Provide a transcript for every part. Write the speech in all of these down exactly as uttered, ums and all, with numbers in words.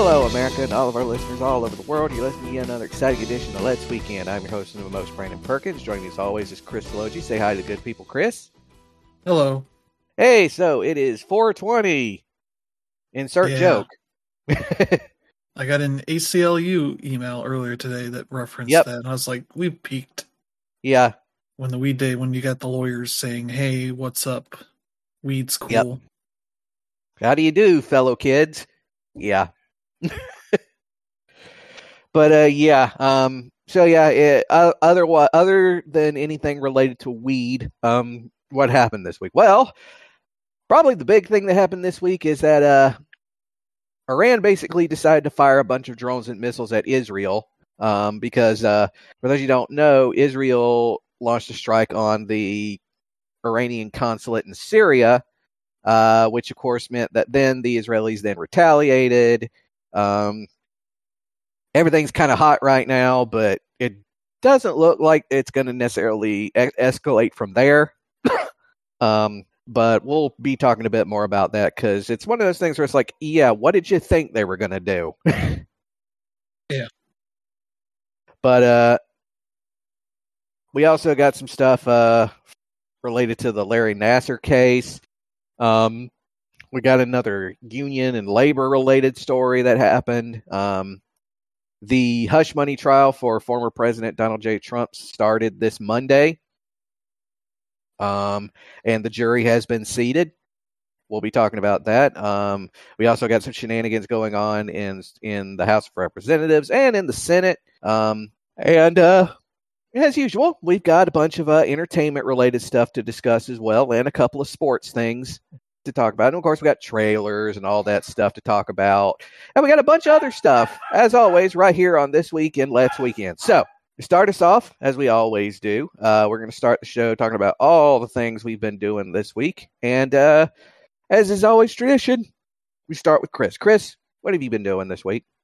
Hello, America, and all of our listeners all over the world. You're listening to yet another exciting edition of Let's Weekend. I'm your host and the most, Brandon Perkins. Joining me as always is Chris Logie. Say hi to the good people, Chris. Hello. Hey, so it is four twenty. Insert Yeah. joke. I got an A C L U email earlier today that referenced Yep. that, and I was like, we've peaked. Yeah. When the weed day, when you got the lawyers saying, hey, what's up? Weed's cool. Yep. How do you do, fellow kids? Yeah. But, uh, yeah. Um, so, yeah, it, uh, other, other than anything related to weed, um, what happened this week? Well, probably the big thing that happened this week is that uh, Iran basically decided to fire a bunch of drones and missiles at Israel um, because, uh, for those of you who don't know, Israel launched a strike on the Iranian consulate in Syria, uh, which, of course, meant that then the Israelis then retaliated. Um, everything's kind of hot right now, but it doesn't look like it's going to necessarily e- escalate from there. um, but we'll be talking a bit more about that because it's one of those things where it's like, yeah, what did you think they were going to do? Yeah. But uh, we also got some stuff uh, related to the Larry Nassar case. Um, we got another union and labor related story that happened. Um, the hush money trial for former President Donald J. Trump started this Monday. Um, and the jury has been seated. We'll be talking about that. Um, we also got some shenanigans going on in in the House of Representatives and in the Senate. Um, and uh, as usual, we've got a bunch of uh, entertainment-related stuff to discuss as well, and a couple of sports things to talk about. And, of course, we got trailers and all that stuff to talk about. And we got a bunch of other stuff, as always, right here on This Week in Let's Weekend. So, to start us off, as we always do, uh, we're going to start the show talking about all the things we've been doing this week. And uh, as is always tradition, we start with Chris. Chris, what have you been doing this week?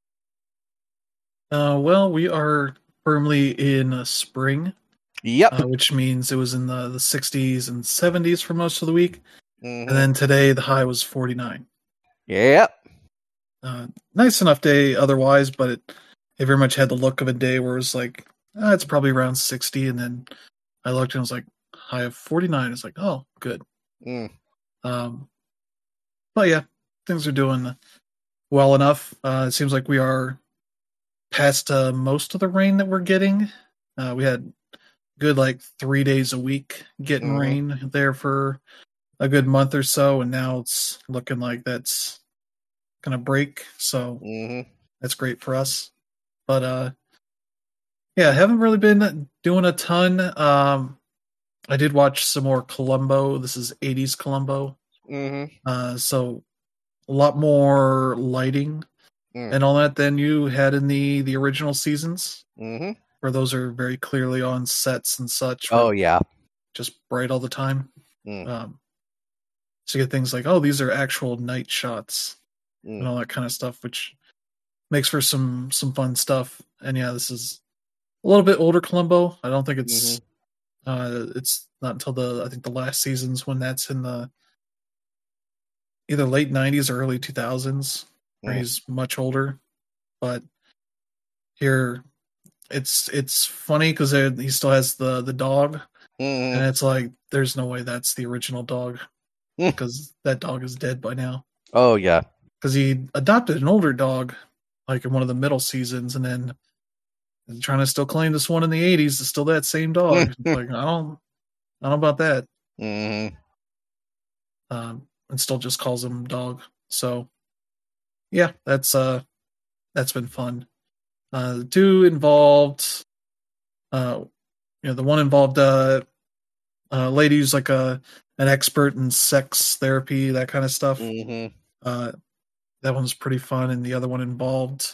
Uh, well, we are firmly in uh, spring. Yep. Uh, which means it was in the, the sixties and seventies for most of the week. Mm-hmm. And then today, the high was forty-nine. Yep. Uh, nice enough day otherwise, but it, it very much had the look of a day where it was like, Uh, it's probably around sixty, and then I looked and it was like high of forty-nine. It's like, oh, good. Mm. Um, but yeah, things are doing well enough. Uh, it seems like we are past uh, most of the rain that we're getting. Uh, we had good like three days a week getting Mhm. rain there for a good month or so, and now it's looking like that's gonna break. So Mm-hmm. that's great for us. But uh. Yeah, I haven't really been doing a ton. Um, I did watch some more Columbo. This is eighties Columbo. Mm-hmm. Uh, so a lot more lighting Mm. and all that than you had in the, the original seasons, Mm-hmm. where those are very clearly on sets and such. Oh, yeah. Just bright all the time. Mm. Um, so you get things like, oh, these are actual night shots Mm. and all that kind of stuff, which makes for some, some fun stuff. And yeah, this is a little bit older Columbo. I don't think it's Mm-hmm. uh, it's not until the I think the last seasons when that's in the either late nineties or early two thousands where Mm. he's much older. But here, it's it's funny because he still has the the dog, Mm-hmm. and it's like there's no way that's the original dog Mm. because that dog is dead by now. Oh, yeah. Because he adopted an older dog, like in one of the middle seasons, and then trying to still claim this one in the eighties is still that same dog. It's like I don't, I don't know about that. Mm-hmm. Um, and still just calls him dog. So, yeah, that's uh, that's been fun. Uh, the two involved, uh, you know, the one involved uh, a lady who's like a an expert in sex therapy, that kind of stuff. Mm-hmm. Uh, that one's pretty fun, and the other one involved,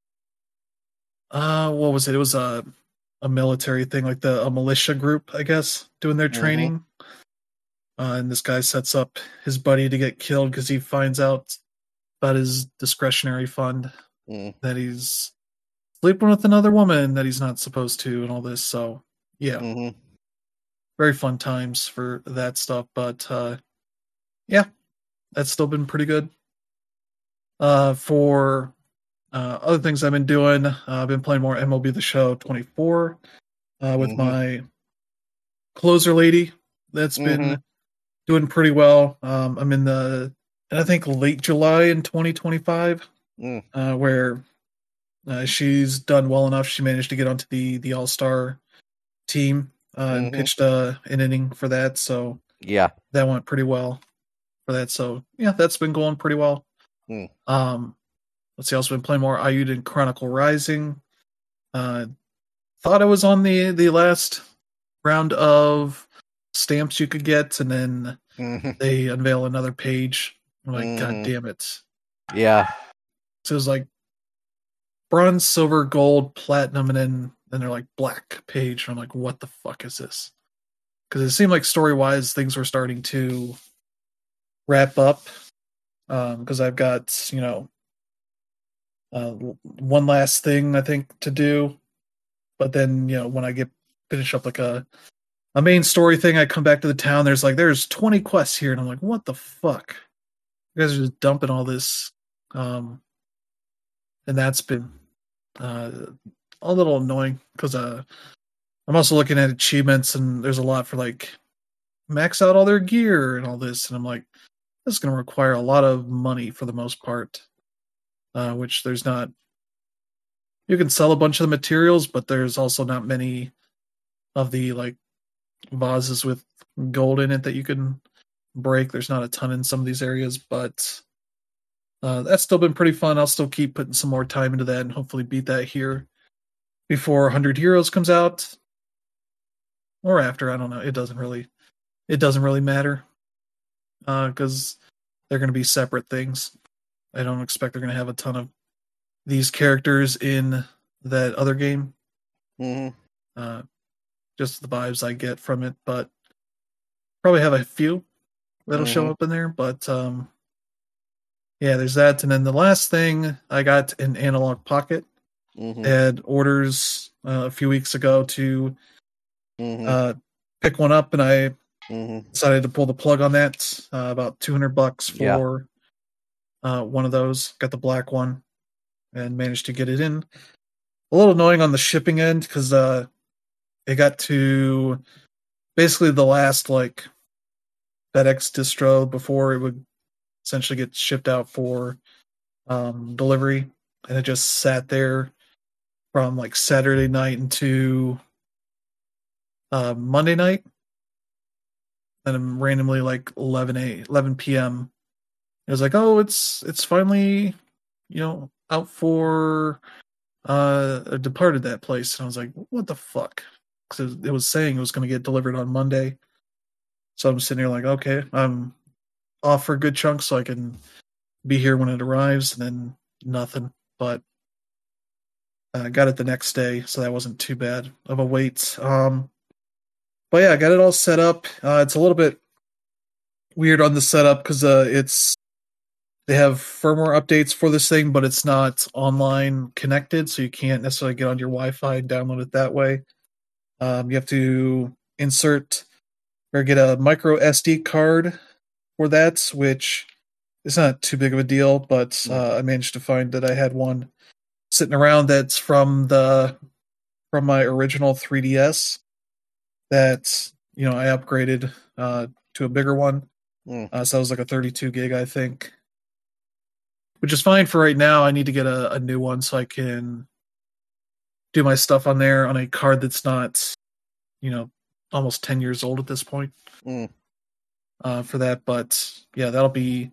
uh, what was it? It was a a military thing, like the a militia group, I guess, doing their Mhm. training. Uh, and this guy sets up his buddy to get killed because he finds out about his discretionary fund Mm. that he's sleeping with another woman that he's not supposed to, and all this. So yeah, Mm-hmm. very fun times for that stuff. But uh, yeah, that's still been pretty good. Uh, for Uh, other things I've been doing, uh, I've been playing more M L B The Show twenty-four uh, with Mm-hmm. my closer lady. That's Mm-hmm. been doing pretty well. Um, I'm in the, and I think late July in twenty twenty-five, Mm. uh, where uh, she's done well enough. She managed to get onto the the All Star team uh, and Mm-hmm. pitched uh, an inning for that. So Yeah. that went pretty well for that. So yeah, that's been going pretty well. Mm. Um, let's see, I've also been playing more Ayuden Chronicle Rising. Uh, thought I was on the the last round of stamps you could get, and then Mm-hmm. they unveil another page. I'm like, Mhm. God damn it! Yeah. So it was like bronze, silver, gold, platinum, and then then they're like black page. And I'm like, what the fuck is this? Because it seemed like story wise things were starting to wrap up. Because um, I've got you know uh, one last thing I think to do, but then you know when I get finish up like a a main story thing, I come back to the town. There's like there's twenty quests here, and I'm like, what the fuck? You guys are just dumping all this, um, and that's been uh, a little annoying because uh, I'm also looking at achievements, and there's a lot for like max out all their gear and all this, and I'm like, this is going to require a lot of money for the most part, uh, which there's not. You can sell a bunch of the materials, but there's also not many of the like vases with gold in it that you can break. There's not a ton in some of these areas, but uh, that's still been pretty fun. I'll still keep putting some more time into that and hopefully beat that here before one hundred Heroes comes out or after. I don't know. It doesn't really, it doesn't really matter because uh, they're going to be separate things. I don't expect they're going to have a ton of these characters in that other game. Mm-hmm. Uh, just the vibes I get from it, but probably have a few that'll Mm-hmm. show up in there. But um, yeah, there's that. And then the last thing I got an Analog Pocket. Mm-hmm. They had orders uh, a few weeks ago to Mm-hmm. uh, pick one up, and I Mm-hmm. decided to pull the plug on that. Uh, about two hundred bucks for Yeah. uh, one of those. Got the black one and managed to get it in. A little annoying on the shipping end because uh, it got to basically the last like FedEx distro before it would essentially get shipped out for um, delivery, and it just sat there from like Saturday night into uh, Monday night, and then randomly like eleven a eleven p.m. it was like, oh, it's it's finally you know out for uh departed that place, and I was like, what the fuck? Because it was saying it was going to get delivered on Monday, so I'm sitting here like, okay, I'm off for a good chunk so I can be here when it arrives, and then nothing. But I uh, got it the next day, so that wasn't too bad of a wait. Um, but yeah, I got it all set up. Uh, it's a little bit weird on the setup because uh, it's they have firmware updates for this thing, but it's not online connected, so you can't necessarily get on your Wi-Fi and download it that way. Um, you have to insert or get a micro S D card for that, which is not too big of a deal, but uh, I managed to find that I had one sitting around that's from the from my original three D S that you know I upgraded uh, to a bigger one. Mm. Uh, so that was like a thirty-two gig, I think, which is fine for right now. I need to get a, a new one so I can do my stuff on there on a card that's not, you know, almost ten years old at this point. Mm. Uh, for that, but yeah, that'll be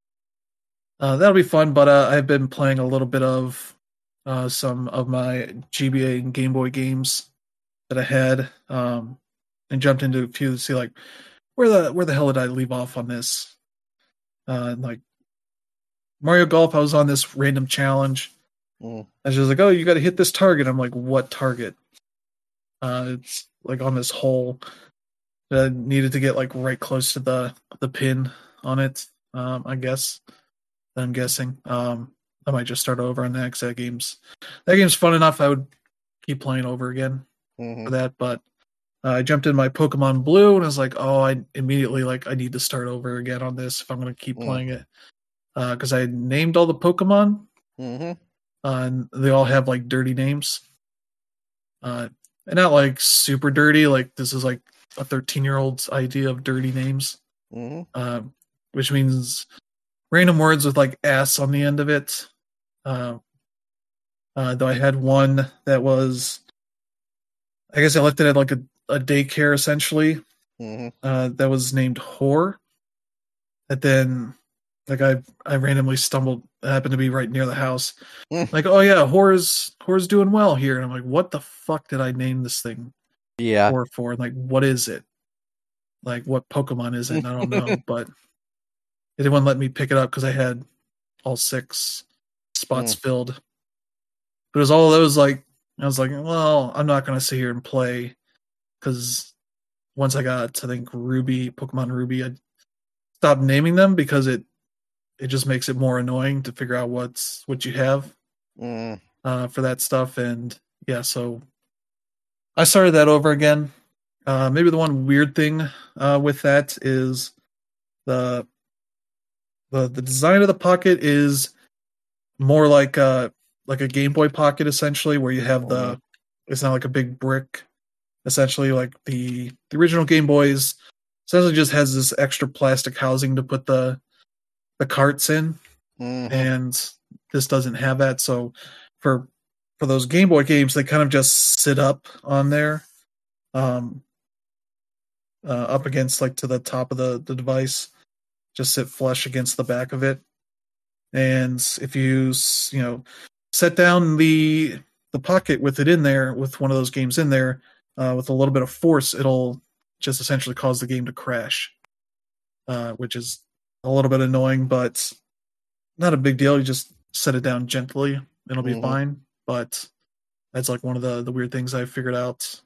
uh, that'll be fun. But uh, I've been playing a little bit of uh, some of my G B A and Game Boy games that I had, um, and jumped into a few to see like where the where the hell did I leave off on this? Uh, like Mario Golf, I was on this random challenge. Mm. And she was like, "Oh, you got to hit this target." I'm like, "What target?" Uh, it's like on this hole. I needed to get like right close to the the pin on it. Um, I guess. I'm guessing. Um, I might just start over on that because that game's that game's fun enough. I would keep playing over again Mm-hmm. for that. But uh, I jumped in my Pokemon Blue and I was like, "Oh, I immediately like I need to start over again on this if I'm going to keep Mm. playing it." Because uh, I named all the Pokemon. Mm-hmm. uh, and they all have like dirty names. Uh, and not like super dirty. Like this is like a thirteen-year-old's idea of dirty names, Mm-hmm. uh, which means random words with like ass on the end of it. Uh, uh, though I had one that was, I guess I left it at like a, a daycare essentially. Mm-hmm. Uh, that was named Whore. And then, like I, I randomly stumbled, happened to be right near the house. Mm. Like, oh yeah, Whore's Whore's doing well here, and I'm like, what the fuck did I name this thing? Yeah. Whore for? And like, what is it? Like, what Pokemon is it? And I don't know, but they didn't want to let me pick it up because I had all six spots Mm. filled. But it was all of those like I was like, well, I'm not gonna sit here and play because once I got to I think Ruby, Pokemon Ruby, I stopped naming them because it it just makes it more annoying to figure out what's what you have Mm. uh, for that stuff. And yeah, so I started that over again. Uh, maybe the one weird thing uh, with that is the the the design of the pocket is more like a like a Game Boy Pocket essentially, where you have the Mhm. it's not like a big brick. Essentially, like the the original Game Boys, essentially just has this extra plastic housing to put the the carts in, Mhm. and this doesn't have that. So for for those Game Boy games, they kind of just sit up on there, um, uh, up against like to the top of the the device, just sit flush against the back of it. And if you s- you know set down the the pocket with it in there, with one of those games in there, uh, with a little bit of force, it'll just essentially cause the game to crash, uh, which is a little bit annoying, but not a big deal. You just set it down gently, it'll be Mhm. fine. But that's like one of the the weird things I figured out.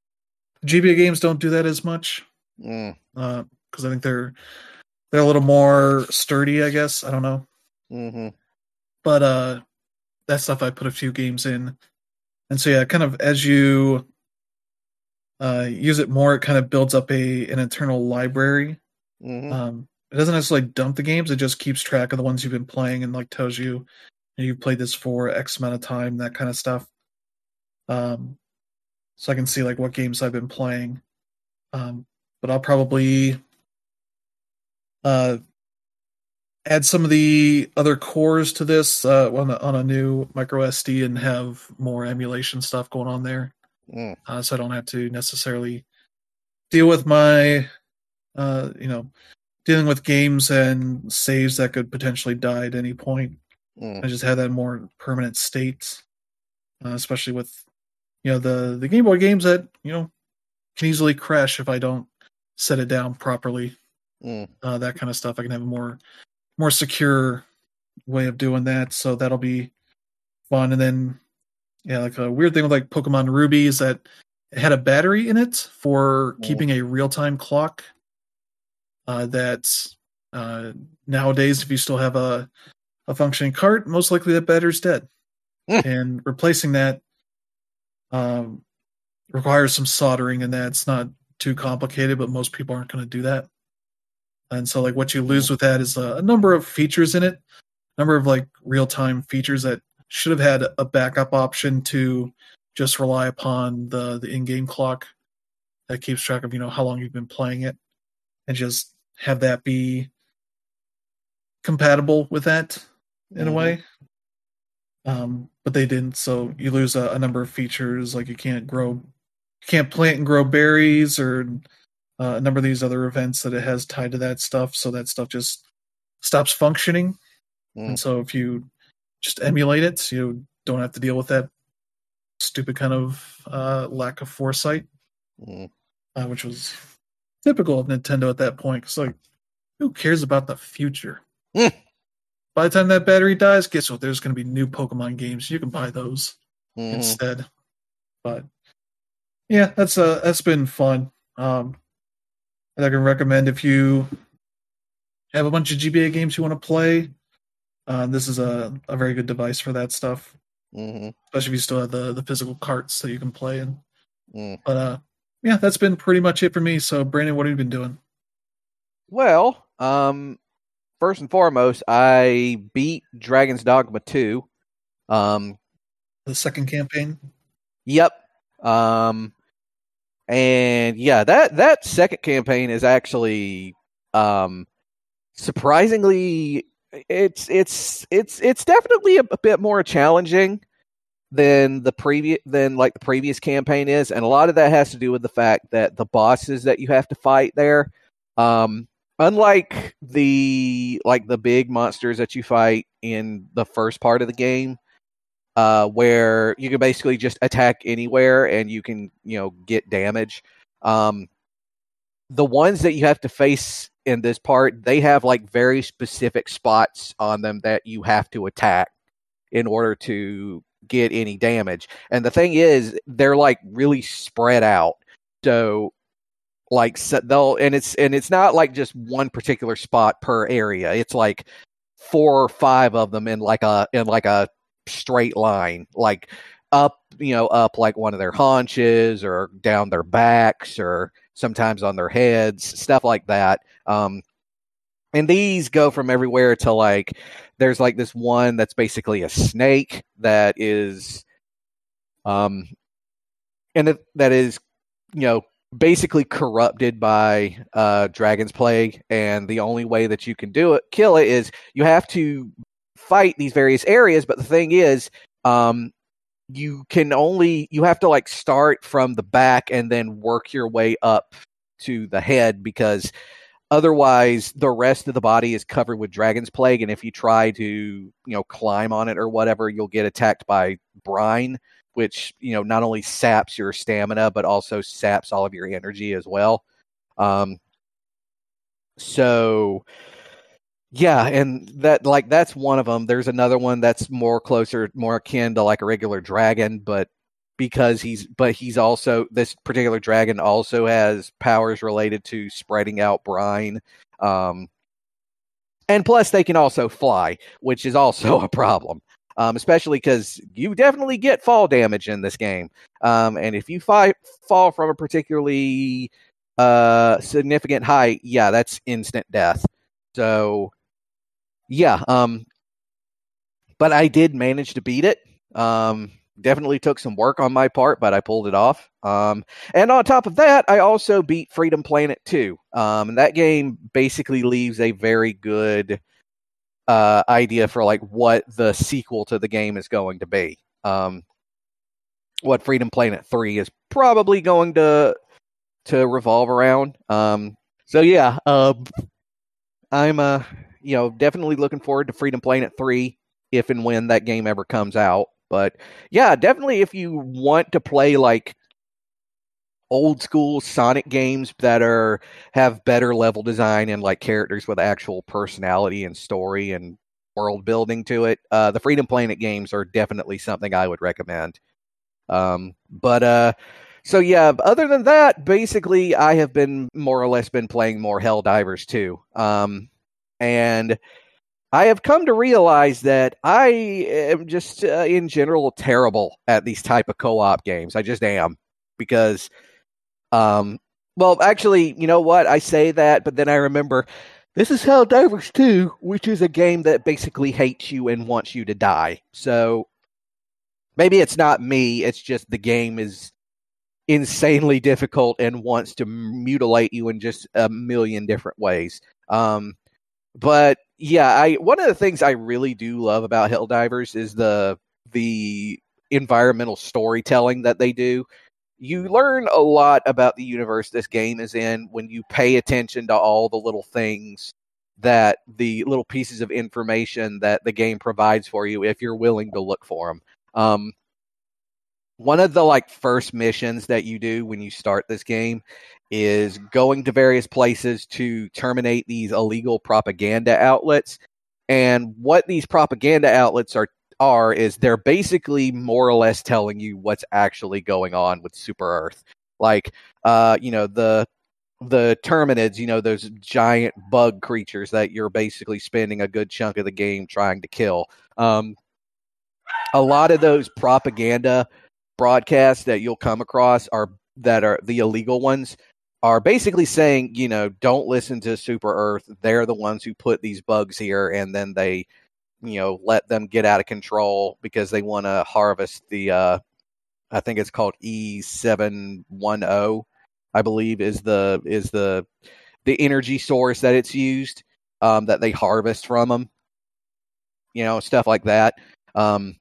G B A games don't do that as much Mm. because uh, I think they're they're a little more sturdy. I guess I don't know, Mhm. but uh, that stuff I put a few games in, and so yeah, kind of as you uh, use it more, it kind of builds up a an internal library. Mhm. Um, it doesn't necessarily dump the games; it just keeps track of the ones you've been playing and like tells you you played this for X amount of time, that kind of stuff. Um, so I can see like what games I've been playing. Um, but I'll probably uh, add some of the other cores to this uh, on, a, on a new micro S D and have more emulation stuff going on there, Mm. uh, so I don't have to necessarily deal with my, uh, you know, dealing with games and saves that could potentially die at any point. Mm. I just have that more permanent state, uh, especially with you know the the Game Boy games that you know can easily crash if I don't set it down properly. Mm. Uh, that kind of stuff. I can have a more more secure way of doing that, so that'll be fun. And then yeah, like a weird thing with like Pokemon Ruby is that it had a battery in it for Mm. keeping a real time clock. Uh, that uh, nowadays, if you still have a a functioning cart, most likely that battery's dead, Mm. and replacing that um, requires some soldering, and that's not too complicated. But most people aren't going to do that. And so, like, what you lose with that is a, a number of features in it, a number of like real time features that should have had a backup option to just rely upon the the in game clock that keeps track of you know how long you've been playing it, and just have that be compatible with that in a Mhm. way. Um, but they didn't, so you lose a, a number of features like you can't grow, you can't plant and grow berries, or uh, a number of these other events that it has tied to that stuff. So that stuff just stops functioning. Mm. And so if you just emulate it, you don't have to deal with that stupid kind of uh, lack of foresight, Mm. uh, which was typical of Nintendo at that point. Because like, who cares about the future? Mm. By the time that battery dies, guess what? There's going to be new Pokemon games. You can buy those Mhm. instead. But yeah, that's uh that's been fun. Um, and I can recommend if you have a bunch of G B A games you want to play. Uh, this is a, a very good device for that stuff, Mhm. especially if you still have the, the physical carts that you can play in. Mm. But uh, yeah, that's been pretty much it for me. So, Brandon, what have you been doing? Well, um, first and foremost, I beat Dragon's Dogma two. Um, the second campaign. Yep. Um, and yeah, that that second campaign is actually um, surprisingly, it's it's it's it's definitely a, a bit more challenging than the previous than like the previous campaign is, and a lot of that has to do with the fact that the bosses that you have to fight there, um, unlike the like the big monsters that you fight in the first part of the game, uh, where you can basically just attack anywhere and you can, you know, get damage. Um, the ones that you have to face in this part, they have like very specific spots on them that you have to attack in order to get any damage. And the thing is, they're like really spread out. So like so they'll and it's and it's not like just one particular spot per area. It's like four or five of them in like a in like a straight line, like up, you know, up like one of their haunches or down their backs or sometimes on their heads, stuff like that. Um, and these go from everywhere to like, there's like this one that's basically a snake that is, um, and it, that is, you know, basically corrupted by uh, Dragon's Plague. And the only way that you can do it, kill it, is you have to fight these various areas. But the thing is, um, you can only, you have to like start from the back and then work your way up to the head, because otherwise the rest of the body is covered with Dragon's Plague. And if you try to, you know, climb on it or whatever, you'll get attacked by brine, which, you know, not only saps your stamina, but also saps all of your energy as well. Um, so yeah, and that like that's one of them. There's another one that's more closer, more akin to like a regular dragon, but because he's but he's also, this particular dragon also has powers related to spreading out brine. Um, and plus they can also fly, which is also a problem. Um, especially because you definitely get fall damage in this game. Um, and if you fi- fall from a particularly uh, significant height, yeah, that's instant death. So yeah, um, but I did manage to beat it. Um, definitely took some work on my part, but I pulled it off. Um, and on top of that, I also beat Freedom Planet two. Um, and that game basically leaves a very good uh, idea for like what the sequel to the game is going to be. Um, what Freedom Planet three is probably going to to revolve around. Um, so yeah, uh, I'm uh, you know, definitely looking forward to Freedom Planet three if and when that game ever comes out. But yeah, definitely if you want to play like old school Sonic games that are have better level design and like characters with actual personality and story and world building to it, uh, the Freedom Planet games are definitely something I would recommend. Um, but uh, so yeah, other than that, basically I have been more or less been playing more Helldivers two. Um, and I have come to realize that I am just uh, in general terrible at these type of co-op games. I just am, because Um, well, actually, you know what? I say that, but then I remember this is Helldivers two, which is a game that basically hates you and wants you to die. So maybe it's not me. It's just the game is insanely difficult and wants to mutilate you in just a million different ways. Um, but yeah, I one of the things I really do love about Helldivers is the the environmental storytelling that they do. You learn a lot about the universe this game is in when you pay attention to all the little things, that the little pieces of information that the game provides for you if you're willing to look for them. Um, one of the like first missions that you do when you start this game is going to various places to terminate these illegal propaganda outlets. And what these propaganda outlets are are is they're basically more or less telling you what's actually going on with Super Earth. Like, uh, you know, the the Terminids, you know, those giant bug creatures that you're basically spending a good chunk of the game trying to kill. Um, a lot of those propaganda broadcasts that you'll come across are that are the illegal ones are basically saying, you know, don't listen to Super Earth. They're the ones who put these bugs here, and then they you know, let them get out of control because they want to harvest the, uh, I think it's called E seven ten, I believe is the, is the, the energy source that it's used, um, that they harvest from them, you know, stuff like that. Um,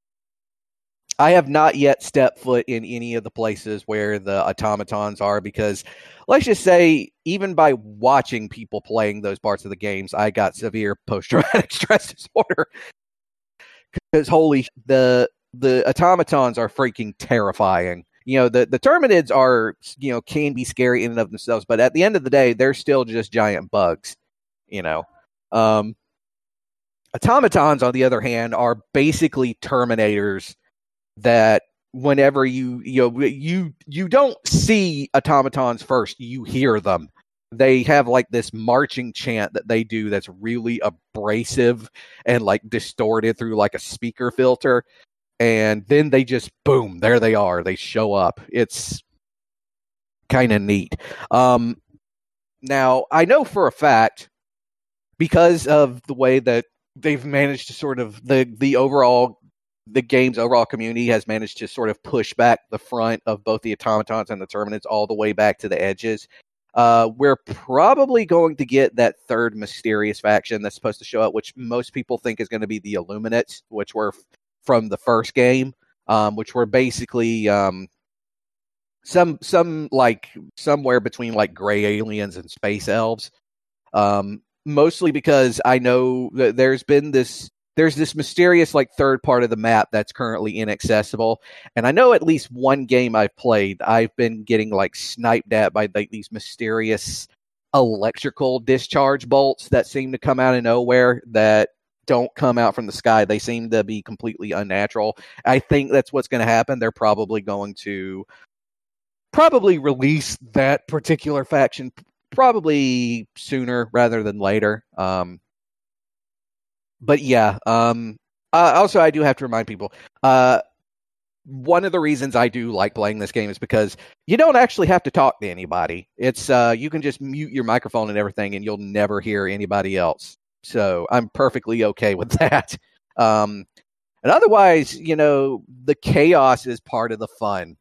I have not yet stepped foot in any of the places where the automatons are because, let's just say, even by watching people playing those parts of the games, I got severe post-traumatic stress disorder. Because holy, the the automatons are freaking terrifying. You know, the, the Terminids are, you know, can be scary in and of themselves, but at the end of the day, they're still just giant bugs, you know. Um, automatons, on the other hand, are basically Terminators that whenever you you know you you don't see automatons first, you hear them. They have like this marching chant that they do that's really abrasive and like distorted through like a speaker filter, and then they just boom, there they are. They show up. It's kind of neat. Um, now I know for a fact, because of the way that they've managed to sort of the the overall the game's overall community has managed to sort of push back the front of both the automatons and the Terminids all the way back to the edges. Uh, we're probably going to get that third mysterious faction that's supposed to show up, which most people think is going to be the Illuminates, which were f- from the first game, um, which were basically um, some some like somewhere between like gray aliens and space elves. Um, mostly because I know that there's been this. There's this mysterious like third part of the map that's currently inaccessible. And I know at least one game I've played, I've been getting like sniped at by like these mysterious electrical discharge bolts that seem to come out of nowhere that don't come out from the sky. They seem to be completely unnatural. I think that's what's going to happen. They're probably going to probably release that particular faction probably sooner rather than later. Um, But yeah, um, uh, also I do have to remind people, uh, one of the reasons I do like playing this game is because you don't actually have to talk to anybody. It's uh, you can just mute your microphone and everything, and you'll never hear anybody else. So I'm perfectly okay with that. Um, and otherwise, you know, the chaos is part of the fun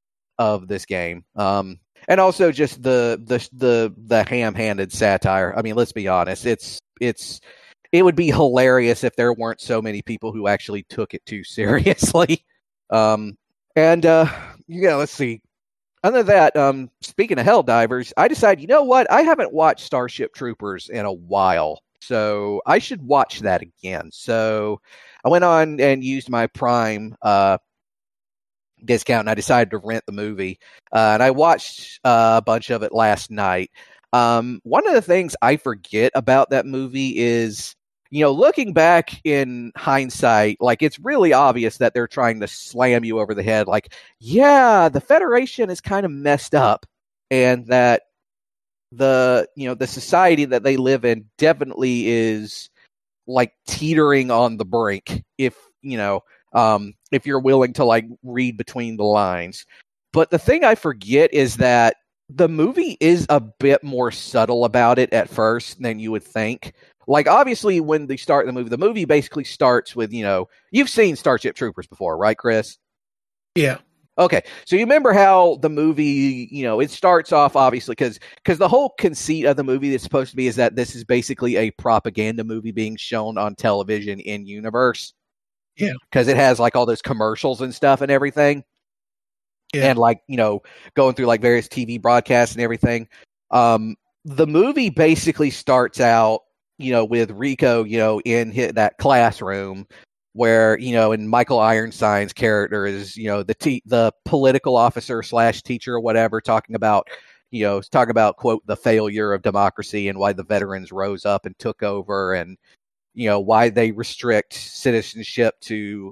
of this game. Um, and also just the the the the ham-handed satire. I mean, let's be honest, it's it's. It would be hilarious if there weren't so many people who actually took it too seriously. Um, and, uh, yeah, let's see. Other than that, um, speaking of Helldivers, I decided, you know what? I haven't watched Starship Troopers in a while, so I should watch that again. So I went on and used my Prime uh, discount, and I decided to rent the movie. Uh, and I watched uh, a bunch of it last night. Um, one of the things I forget about that movie is, you know, looking back in hindsight, like it's really obvious that they're trying to slam you over the head. Like, yeah, the Federation is kind of messed up, and that the, you know, the society that they live in definitely is like teetering on the brink. If, you know, um, if you're willing to like read between the lines. But the thing I forget is that the movie is a bit more subtle about it at first than you would think. Like, obviously, when they start the movie, the movie basically starts with, you know, you've seen Starship Troopers before, right, Chris? Yeah. Okay, so you remember how the movie, you know, it starts off, obviously, because because the whole conceit of the movie that's supposed to be is that this is basically a propaganda movie being shown on television in universe. Yeah. Because it has, like, all those commercials and stuff and everything. Yeah. And, like, you know, going through, like, various T V broadcasts and everything. Um, the movie basically starts out, you know, with Rico, you know, in his, that classroom where, you know, and Michael Ironside's character is, you know, the te- the political officer slash teacher or whatever, talking about, you know, talking about, quote, the failure of democracy and why the veterans rose up and took over and, you know, why they restrict citizenship to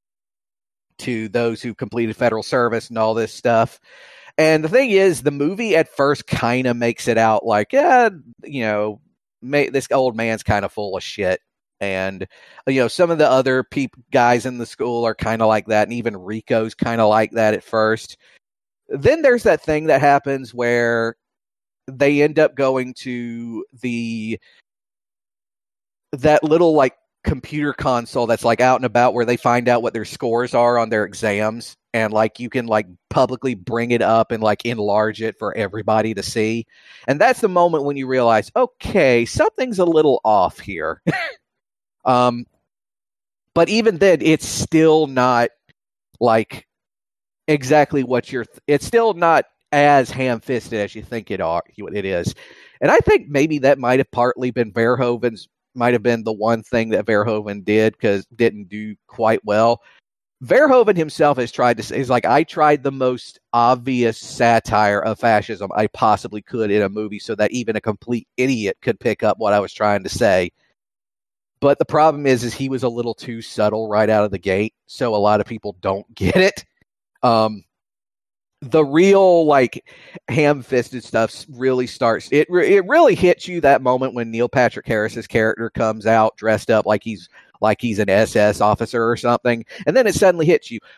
to those who completed federal service and all this stuff. And the thing is, the movie at first kind of makes it out like, yeah, you know, may, this old man's kind of full of shit. And, you know, some of the other peop- guys in the school are kind of like that. And even Rico's kind of like that at first. Then there's that thing that happens where they end up going to the, that little like computer console that's like out and about where they find out what their scores are on their exams, and like you can like publicly bring it up and like enlarge it for everybody to see. And that's the moment when you realize, okay, something's a little off here. um but even then it's still not like exactly what you're th- it's still not as ham-fisted as you think it are it is. And I think maybe that might have partly been Verhoeven's might have been the one thing that Verhoeven did because didn't do quite well. Verhoeven himself has tried to say, he's like, I tried the most obvious satire of fascism I possibly could in a movie so that even a complete idiot could pick up what I was trying to say. But the problem is, is he was a little too subtle right out of the gate, so a lot of people don't get it. Um, the real like ham-fisted stuff really starts. It it really hits you that moment when Neil Patrick Harris's character comes out dressed up like he's like he's an S S officer or something, and then it suddenly hits you.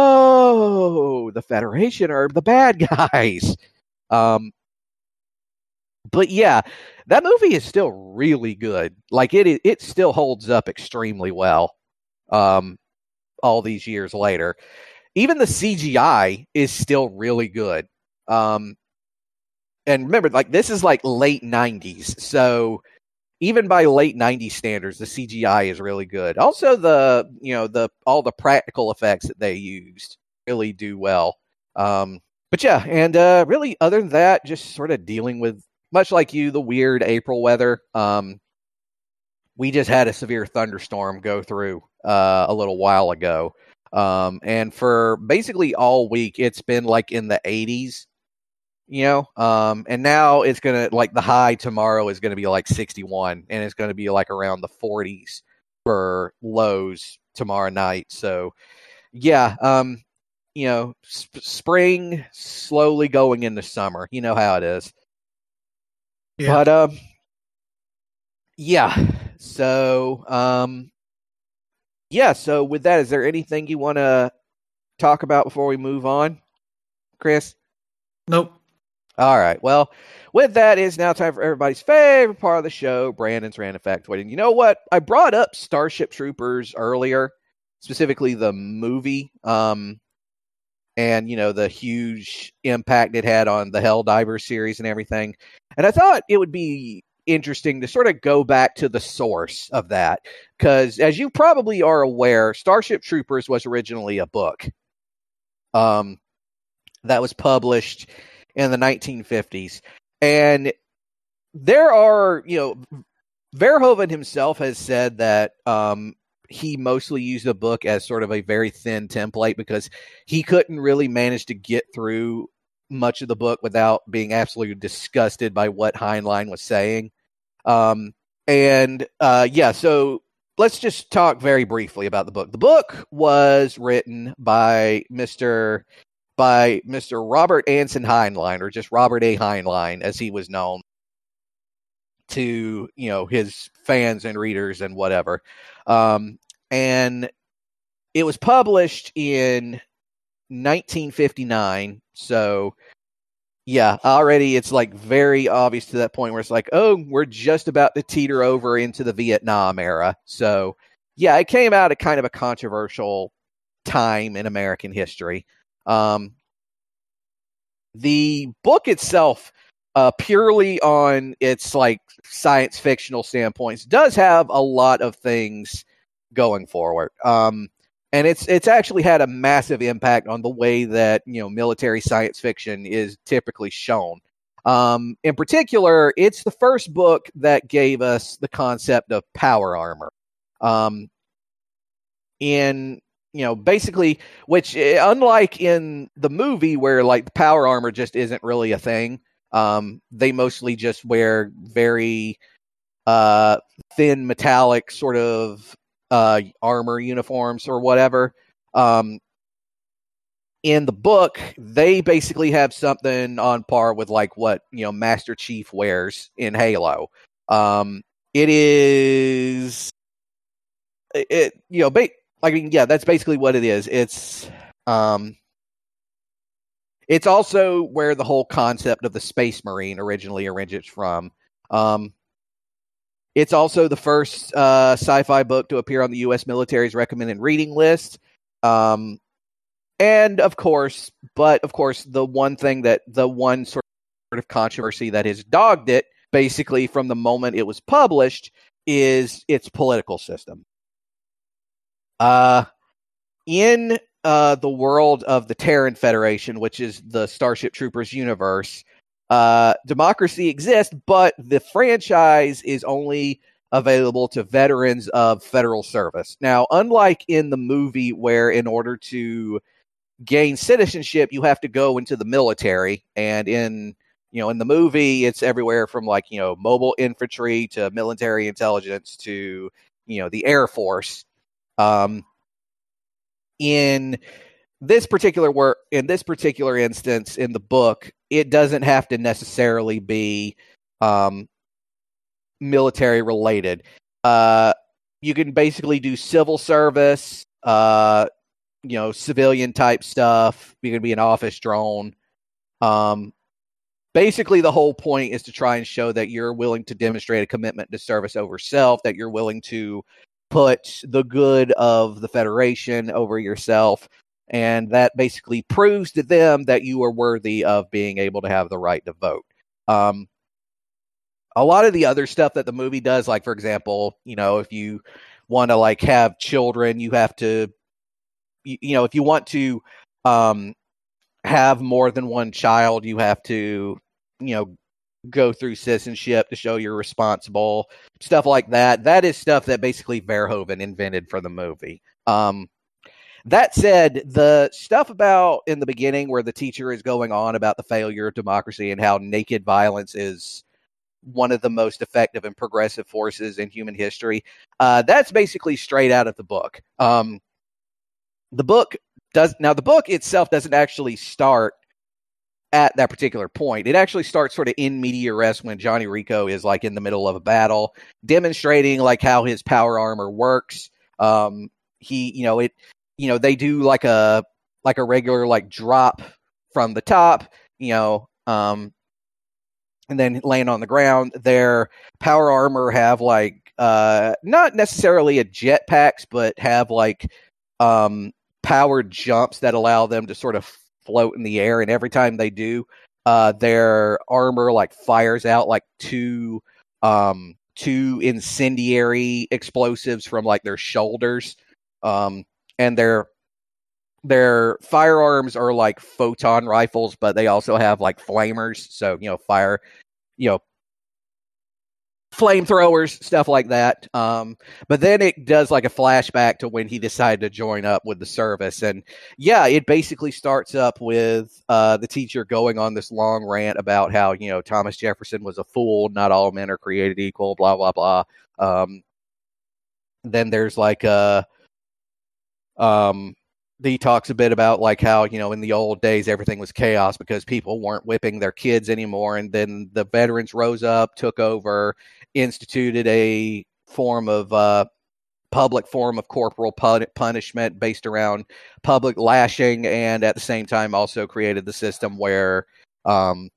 Oh, the Federation are the bad guys. Um, but yeah, that movie is still really good. Like it it still holds up extremely well. Um, all these years later. Even the C G I is still really good. Um, and remember, like this is like late nineties. So even by late nineties standards, the C G I is really good. Also, the, you know, the, all the practical effects that they used really do well. Um, but yeah, and uh, really other than that, just sort of dealing with, much like you, the weird April weather. Um, we just had a severe thunderstorm go through uh, a little while ago. Um, and for basically all week, it's been like in the eighties, you know, um, and now it's going to like the high tomorrow is going to be like sixty-one, and it's going to be like around the forties for lows tomorrow night. So yeah, um, you know, sp- spring slowly going into summer, you know how it is. Yeah. But, um, yeah, so, um, Yeah, so with that, is there anything you want to talk about before we move on, Chris? Nope. All right. Well, with that, it's now time for everybody's favorite part of the show, Brandon's Random Factoid. And you know what? I brought up Starship Troopers earlier, specifically the movie, um, and, you know, the huge impact it had on the Helldivers series and everything. And I thought it would be interesting to sort of go back to the source of that, because as you probably are aware, Starship Troopers was originally a book um, that was published in the nineteen fifties, and there are, you know, Verhoeven himself has said that um, he mostly used the book as sort of a very thin template because he couldn't really manage to get through much of the book without being absolutely disgusted by what Heinlein was saying. Um, and, uh, yeah, so let's just talk very briefly about the book. The book was written by Mister by Mister Robert Anson Heinlein, or just Robert A. Heinlein, as he was known to, you know, his fans and readers and whatever. Um, and it was published in nineteen fifty-nine. So, yeah, already it's like very obvious to that point where it's like, oh, we're just about to teeter over into the Vietnam era. So, yeah, it came out at kind of a controversial time in American history. Um, the book itself, uh, purely on its like science fictional standpoints, does have a lot of things going forward. Um, And it's it's actually had a massive impact on the way that, you know, military science fiction is typically shown. Um, in particular, it's the first book that gave us the concept of power armor. Um, in, you know, basically, which, unlike in the movie where, like, the power armor just isn't really a thing, um, they mostly just wear very uh, thin metallic sort of uh armor uniforms or whatever. Um in the book, they basically have something on par with like what, you know, Master Chief wears in Halo. Um it is it you know ba- I mean yeah, that's basically what it is. It's um it's also where the whole concept of the Space Marine originally originates from. Um It's also the first uh, sci-fi book to appear on the U S military's recommended reading list. Um, and of course, but of course, the one thing that the one sort of controversy that has dogged it, basically from the moment it was published, is its political system. Uh, in uh, the world of the Terran Federation, which is the Starship Troopers universe, uh, democracy exists, but the franchise is only available to veterans of federal service. Now, unlike in the movie where in order to gain citizenship, you have to go into the military, and in you know in the movie, it's everywhere from like you know mobile infantry to military intelligence to you know the Air Force. Um, in this particular work, in this particular instance, in the book, it doesn't have to necessarily be um, military related. Uh, you can basically do civil service, uh, you know, civilian type stuff. You can be an office drone. Um, basically, the whole point is to try and show that you're willing to demonstrate a commitment to service over self, that you're willing to put the good of the Federation over yourself. And that basically proves to them that you are worthy of being able to have the right to vote. Um, a lot of the other stuff that the movie does, like, for example, you know, if you want to, like, have children, you have to, you, you know, if you want to um, have more than one child, you have to, you know, go through citizenship to show you're responsible. Stuff like that. That is stuff that basically Verhoeven invented for the movie. Um, That said, the stuff about in the beginning where the teacher is going on about the failure of democracy and how naked violence is one of the most effective and progressive forces in human history, uh, that's basically straight out of the book. Um, the book does now. The book itself doesn't actually start at that particular point. It actually starts sort of in media res when Johnny Rico is like in the middle of a battle, demonstrating like how his power armor works. Um, he, you know, it. You know, they do like a like a regular like drop from the top, you know, um, and then land on the ground. Their power armor have like uh, not necessarily a jetpacks, but have like um, powered jumps that allow them to sort of float in the air. And every time they do, uh, their armor like fires out like two um, two incendiary explosives from like their shoulders. Um, And their their firearms are like photon rifles, but they also have like flamers. So, you know, fire, you know, flamethrowers, stuff like that. Um, but then it does like a flashback to when he decided to join up with the service. And yeah, it basically starts up with uh, the teacher going on this long rant about how, you know, Thomas Jefferson was a fool. Not all men are created equal, blah, blah, blah. Um, then there's like a, Um, he talks a bit about like how, you know, in the old days, everything was chaos because people weren't whipping their kids anymore. And then the veterans rose up, took over, instituted a form of uh, public form of corporal pun- punishment based around public lashing. And at the same time, also created the system where um,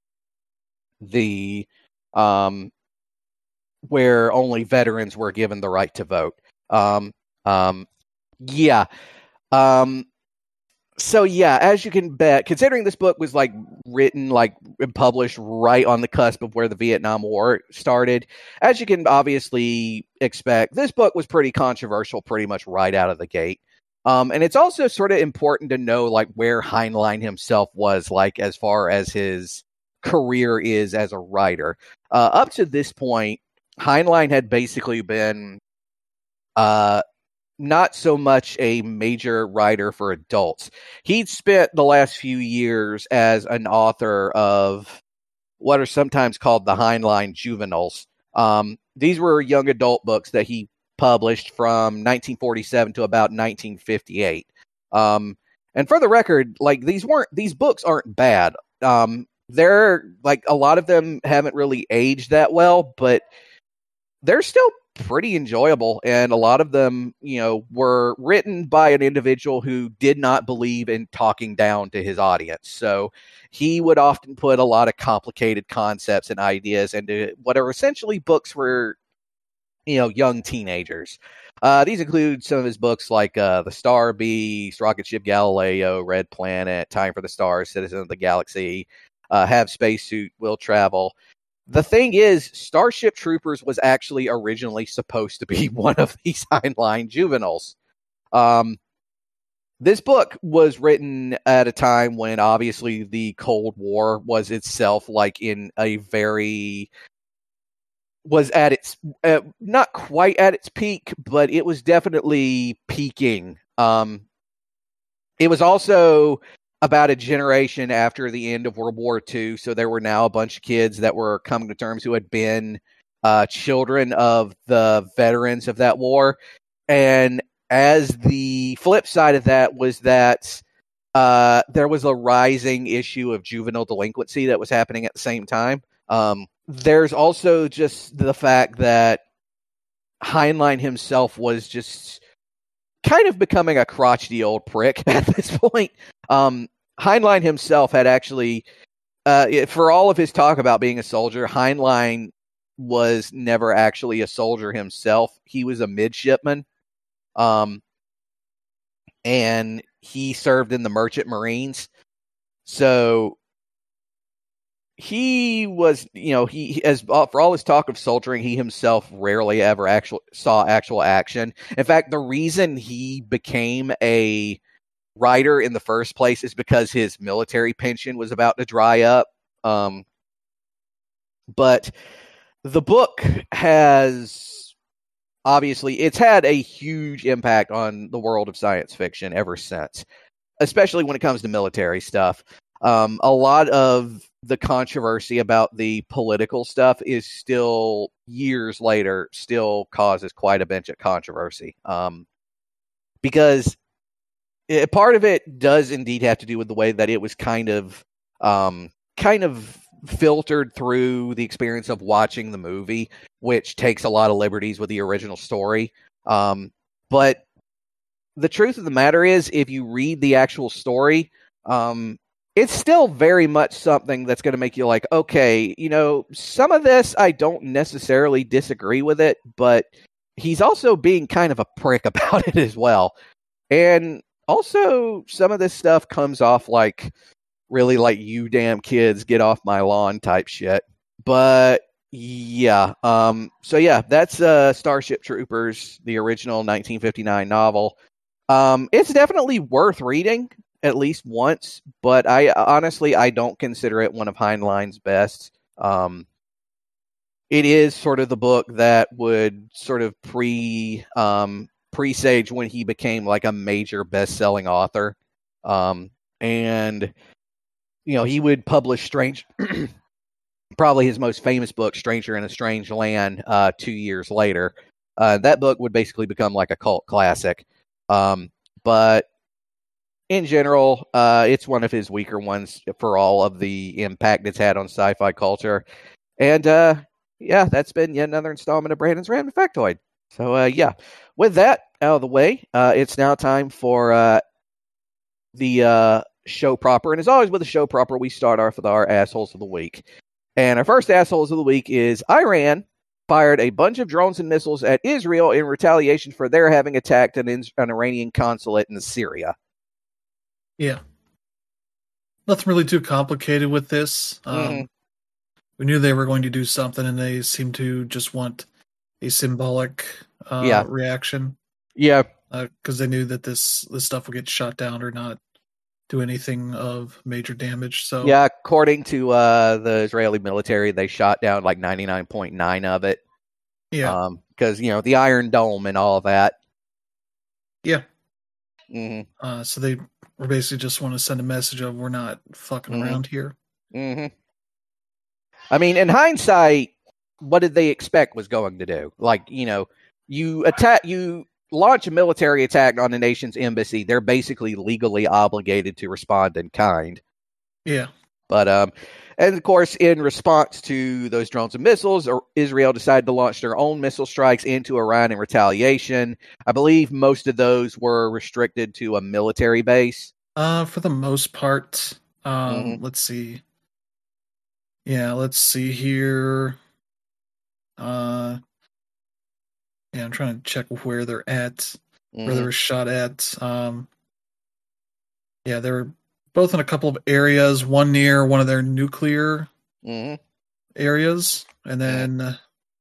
the um, where only veterans were given the right to vote. Um, um, Yeah. Um, so yeah, as you can bet, considering this book was like written, like and published right on the cusp of where the Vietnam War started, as you can obviously expect, this book was pretty controversial pretty much right out of the gate. Um, and it's also sort of important to know like where Heinlein himself was, like as far as his career is as a writer. Uh, up to this point, Heinlein had basically been uh not so much a major writer for adults. He'd spent the last few years as an author of what are sometimes called the Heinlein juveniles. Um, these were young adult books that he published from nineteen forty-seven to about nineteen fifty-eight. Um, and for the record, like these weren't these books aren't bad. Um, they're like a lot of them haven't really aged that well, but they're still pretty enjoyable, and a lot of them, you know, were written by an individual who did not believe in talking down to his audience. So he would often put a lot of complicated concepts and ideas into what are essentially books for you know, young teenagers. Uh, these include some of his books like uh, The Star Beast, Rocket Ship Galileo, Red Planet, Time for the Stars, Citizen of the Galaxy, uh, Have Spacesuit, Will Travel. The thing is, Starship Troopers was actually originally supposed to be one of these Heinlein juveniles. Um, this book was written at a time when obviously the Cold War was itself like in a very was at its uh, not quite at its peak, but it was definitely peaking. Um, it was also about a generation after the end of World War Two, so there were now a bunch of kids that were coming to terms who had been uh, children of the veterans of that war. And as the flip side of that was that uh, there was a rising issue of juvenile delinquency that was happening at the same time. Um, there's also just the fact that Heinlein himself was just kind of becoming a crotchety old prick at this point. Um, Heinlein himself had actually, uh, for all of his talk about being a soldier, Heinlein was never actually a soldier himself. He was a midshipman. Um, and he served in the Merchant Marines. So he was, you know, he as for all his talk of soldiering, he himself rarely ever actual saw actual action. In fact, the reason he became a writer in the first place is because his military pension was about to dry up. Um, but the book has obviously it's had a huge impact on the world of science fiction ever since, especially when it comes to military stuff. Um, a lot of the controversy about the political stuff is still years later, still causes quite a bunch of controversy. Um, because it, part of it does indeed have to do with the way that it was kind of, um, kind of filtered through the experience of watching the movie, which takes a lot of liberties with the original story. Um, but the truth of the matter is, if you read the actual story, um, it's still very much something that's going to make you like, okay, you know, some of this I don't necessarily disagree with it, but he's also being kind of a prick about it as well. And also, some of this stuff comes off like really like, you damn kids, get off my lawn type shit. But yeah, um, so yeah, that's uh, Starship Troopers, the original nineteen fifty-nine novel. Um, it's definitely worth reading at least once, but I honestly, I don't consider it one of Heinlein's best. Um, it is sort of the book that would sort of pre, um, presage when he became like a major best-selling author. Um, and, you know, he would publish Strange, probably his most famous book, Stranger in a Strange Land, uh, two years later. Uh, that book would basically become like a cult classic. Um, but in general, uh, it's one of his weaker ones for all of the impact it's had on sci-fi culture. And, uh, yeah, that's been yet another installment of Brandon's Random Factoid. So, uh, yeah, with that out of the way, uh, it's now time for uh, the uh, show proper. And as always with the show proper, we start off with our Assholes of the Week. And our first Assholes of the Week is Iran fired a bunch of drones and missiles at Israel in retaliation for their having attacked an, an Iranian consulate in Syria. Yeah. Nothing really too complicated with this. Um, mm-hmm. We knew they were going to do something, and they seemed to just want a symbolic uh, yeah. reaction. Yeah. Because uh, they knew that this, this stuff would get shot down or not do anything of major damage. So yeah, according to uh, the Israeli military, they shot down like ninety-nine point nine of it. Yeah. Because, um, you know, the Iron Dome and all of that. Yeah. Mm-hmm. Uh, so they were basically just want to send a message of we're not fucking mm-hmm. around here. Mm-hmm. I mean, in hindsight, what did they expect was going to do? Like, you know, you attack, you launch a military attack on a nation's embassy. They're basically legally obligated to respond in kind. Yeah. But, um, and of course, in response to those drones and missiles, Israel decided to launch their own missile strikes into Iran in retaliation. I believe most of those were restricted to a military base. Uh, for the most part. Um, mm-hmm. Let's see. Yeah, let's see here. Uh, Yeah, I'm trying to check where they're at, Mm-hmm. where they were shot at. Um, yeah, they were both in a couple of areas. One near one of their nuclear Mm-hmm. areas, and then uh,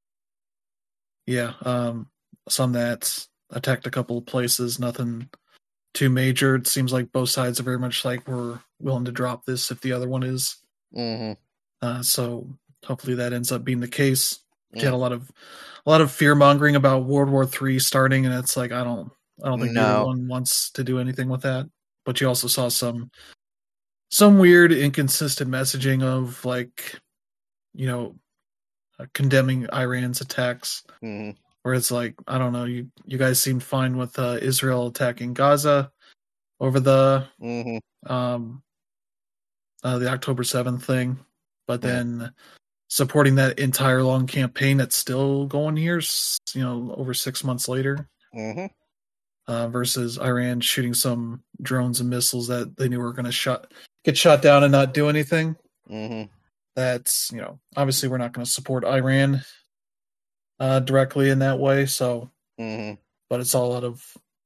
yeah, um, some that attacked a couple of places. Nothing too major. It seems like both sides are very much like we're willing to drop this if the other one is. Mm-hmm. Uh, so hopefully that ends up being the case. Mm. You had a lot of a lot of fear mongering about World War Three starting, and it's like I don't I don't think No. either one wants to do anything with that. But you also saw some some weird inconsistent messaging of like, you know, uh, condemning Iran's attacks. Mm-hmm. Where it's like, I don't know, you, you guys seemed fine with uh, Israel attacking Gaza over the Mm-hmm. um, uh, the October seventh thing, but then mm. supporting that entire long campaign that's still going here, you know, over six months later, mm-hmm. uh, versus Iran shooting some drones and missiles that they knew were going to shot get shot down and not do anything. Mm-hmm. That's, you know, obviously we're not going to support Iran uh, directly in that way, so. Mm-hmm. But it's all out of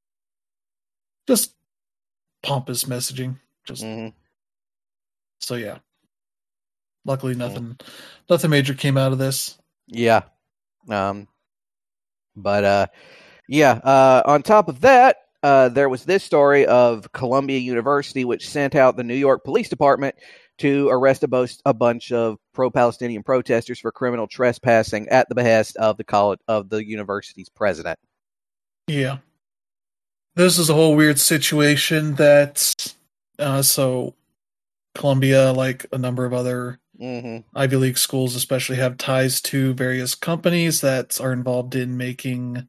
just pompous messaging. Just mm-hmm. So yeah. Luckily, nothing, mm-hmm. nothing major came out of this. Yeah. Um. But uh, yeah. Uh. On top of that, uh, there was this story of Columbia University, which sent out the New York Police Department to arrest a, bo- a bunch of pro-Palestinian protesters for criminal trespassing at the behest of the college of the university's president. Yeah. This is a whole weird situation that, uh, so Columbia, like a number of other mm-hmm. Ivy League schools, especially have ties to various companies that are involved in making,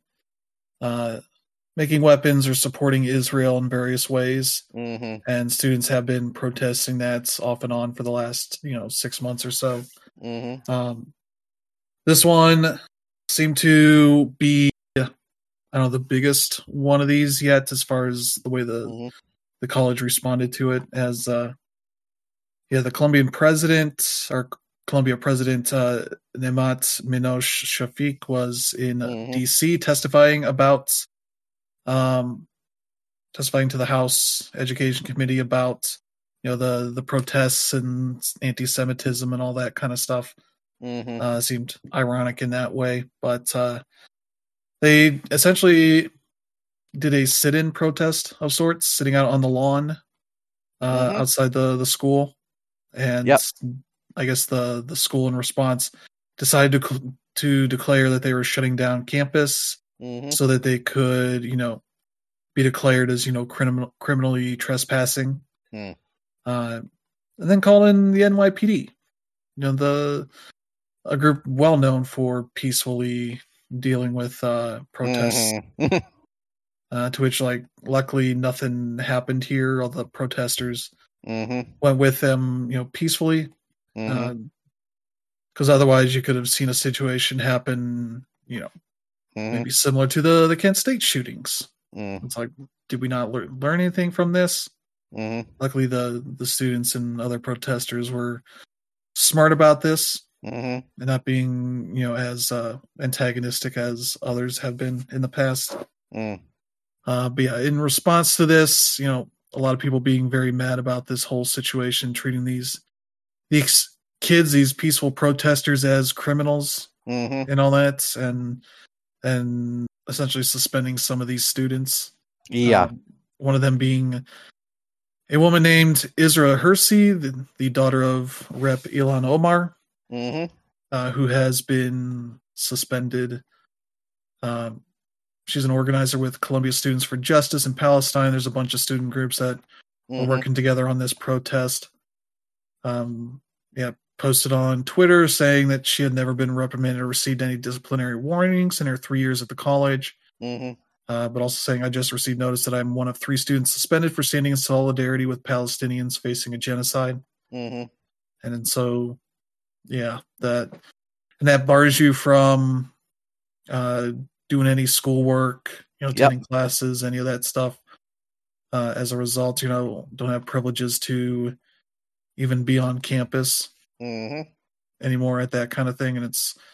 uh, making weapons or supporting Israel in various ways. Mm-hmm. And students have been protesting that off and on for the last, you know, six months or so. Mm-hmm. Um, this one seemed to be, I don't know, the biggest one of these yet, as far as the way the mm-hmm. the college responded to it. As uh, yeah, the Colombian president, or Columbia president uh, Nemat Minosh Shafiq, was in mm-hmm. D C testifying about, um, testifying to the House Education Committee about, you know, the the protests and anti-Semitism and all that kind of stuff. Mm-hmm. Uh, seemed ironic in that way, but. Uh, They essentially did a sit-in protest of sorts, sitting out on the lawn uh, mm-hmm. outside the, the school. And yep. I guess the, the school in response decided to to declare that they were shutting down campus mm-hmm. so that they could, you know, be declared as, you know, criminal, criminally trespassing. Mm. Uh, and then call in the N Y P D. You know, the a group well known for peacefully dealing with uh, protests, mm-hmm. uh, to which, like, luckily nothing happened here. All the protesters mm-hmm. went with them, you know, peacefully, because mm-hmm. uh, otherwise you could have seen a situation happen, you know, mm-hmm. maybe similar to the, the Kent State shootings. Mm. It's like, did we not lear- learn anything from this? Mm-hmm. Luckily, the, the students and other protesters were smart about this. Mm-hmm. And not being, you know, as uh, antagonistic as others have been in the past. Mm. Uh, but yeah, in response to this, you know, a lot of people being very mad about this whole situation, treating these these kids, these peaceful protesters, as criminals mm-hmm. and all that, and and essentially suspending some of these students. Yeah, um, one of them being a woman named Isra Hersey, the, the daughter of Rep Ilhan Omar. Mm-hmm. Uh, who has been suspended. Um, she's an organizer with Columbia Students for Justice in Palestine. There's a bunch of student groups that mm-hmm. are working together on this protest. Um, yeah, posted on Twitter saying that she had never been reprimanded or received any disciplinary warnings in her three years at the college. Mm-hmm. Uh, but also saying, I just received notice that I'm one of three students suspended for standing in solidarity with Palestinians facing a genocide. Mm-hmm. And then so... Yeah, that and that bars you from uh, doing any schoolwork, you know, attending yep. classes, any of that stuff. Uh, as a result, you know, don't have privileges to even be on campus mm-hmm. anymore at that kind of thing, and it's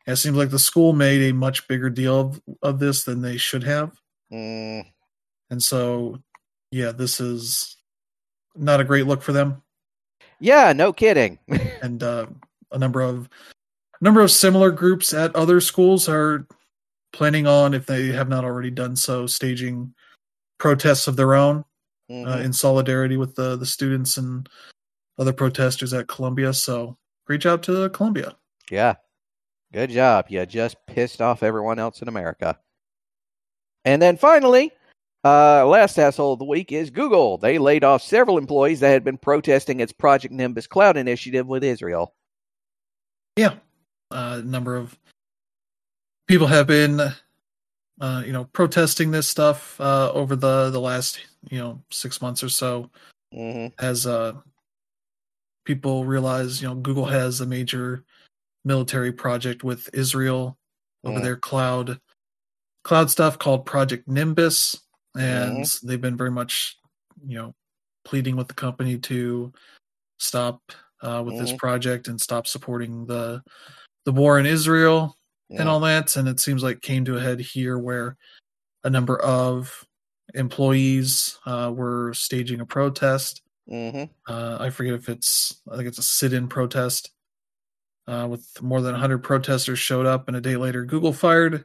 It seems like the school made a much bigger deal of, of this than they should have. Mm. And so, yeah, this is not a great look for them. Yeah, no kidding. And uh, a number of a number of similar groups at other schools are planning on, if they have not already done so, staging protests of their own mm-hmm. uh, in solidarity with the, the students and other protesters at Columbia. So great job to Columbia. Yeah, good job. You just pissed off everyone else in America. And then finally, uh, last asshole of the week is Google. They laid off several employees that had been protesting its Project Nimbus cloud initiative with Israel. Yeah, a uh, number of people have been, uh, you know, protesting this stuff uh, over the, the last, you know, six months or so. Mm-hmm. As uh, people realize, you know, Google has a major military project with Israel over mm. their cloud cloud stuff called Project Nimbus, and mm-hmm. they've been very much, you know, pleading with the company to stop uh, with mm-hmm. this project and stop supporting the the war in Israel yeah. and all that. And it seems like came to a head here where a number of employees uh, were staging a protest. Mm-hmm. Uh, I forget if it's, I think it's a sit-in protest uh, with more than one hundred protesters showed up, and a day later Google fired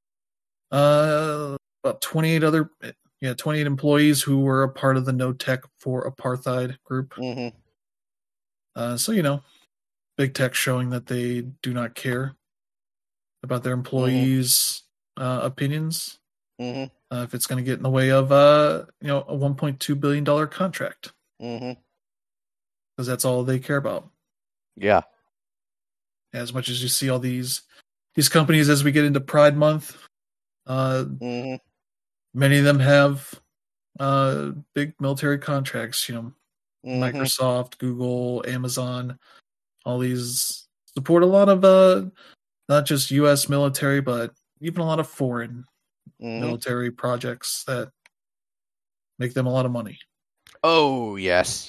uh, about twenty-eight other, yeah, twenty-eight employees who were a part of the No Tech for Apartheid group. Mm-hmm. Uh, so, you know, big tech showing that they do not care about their employees' mm-hmm. uh, opinions. Mm-hmm. Uh, if it's going to get in the way of, uh, you know, a one point two billion dollars contract. Mm-hmm. Because that's all they care about. Yeah. As much as you see all these these companies as we get into Pride Month, uh, mm-hmm. many of them have uh, big military contracts. You know, mm-hmm. Microsoft, Google, Amazon, all these support a lot of uh, not just U S military, but even a lot of foreign mm-hmm. military projects that make them a lot of money. Oh, yes.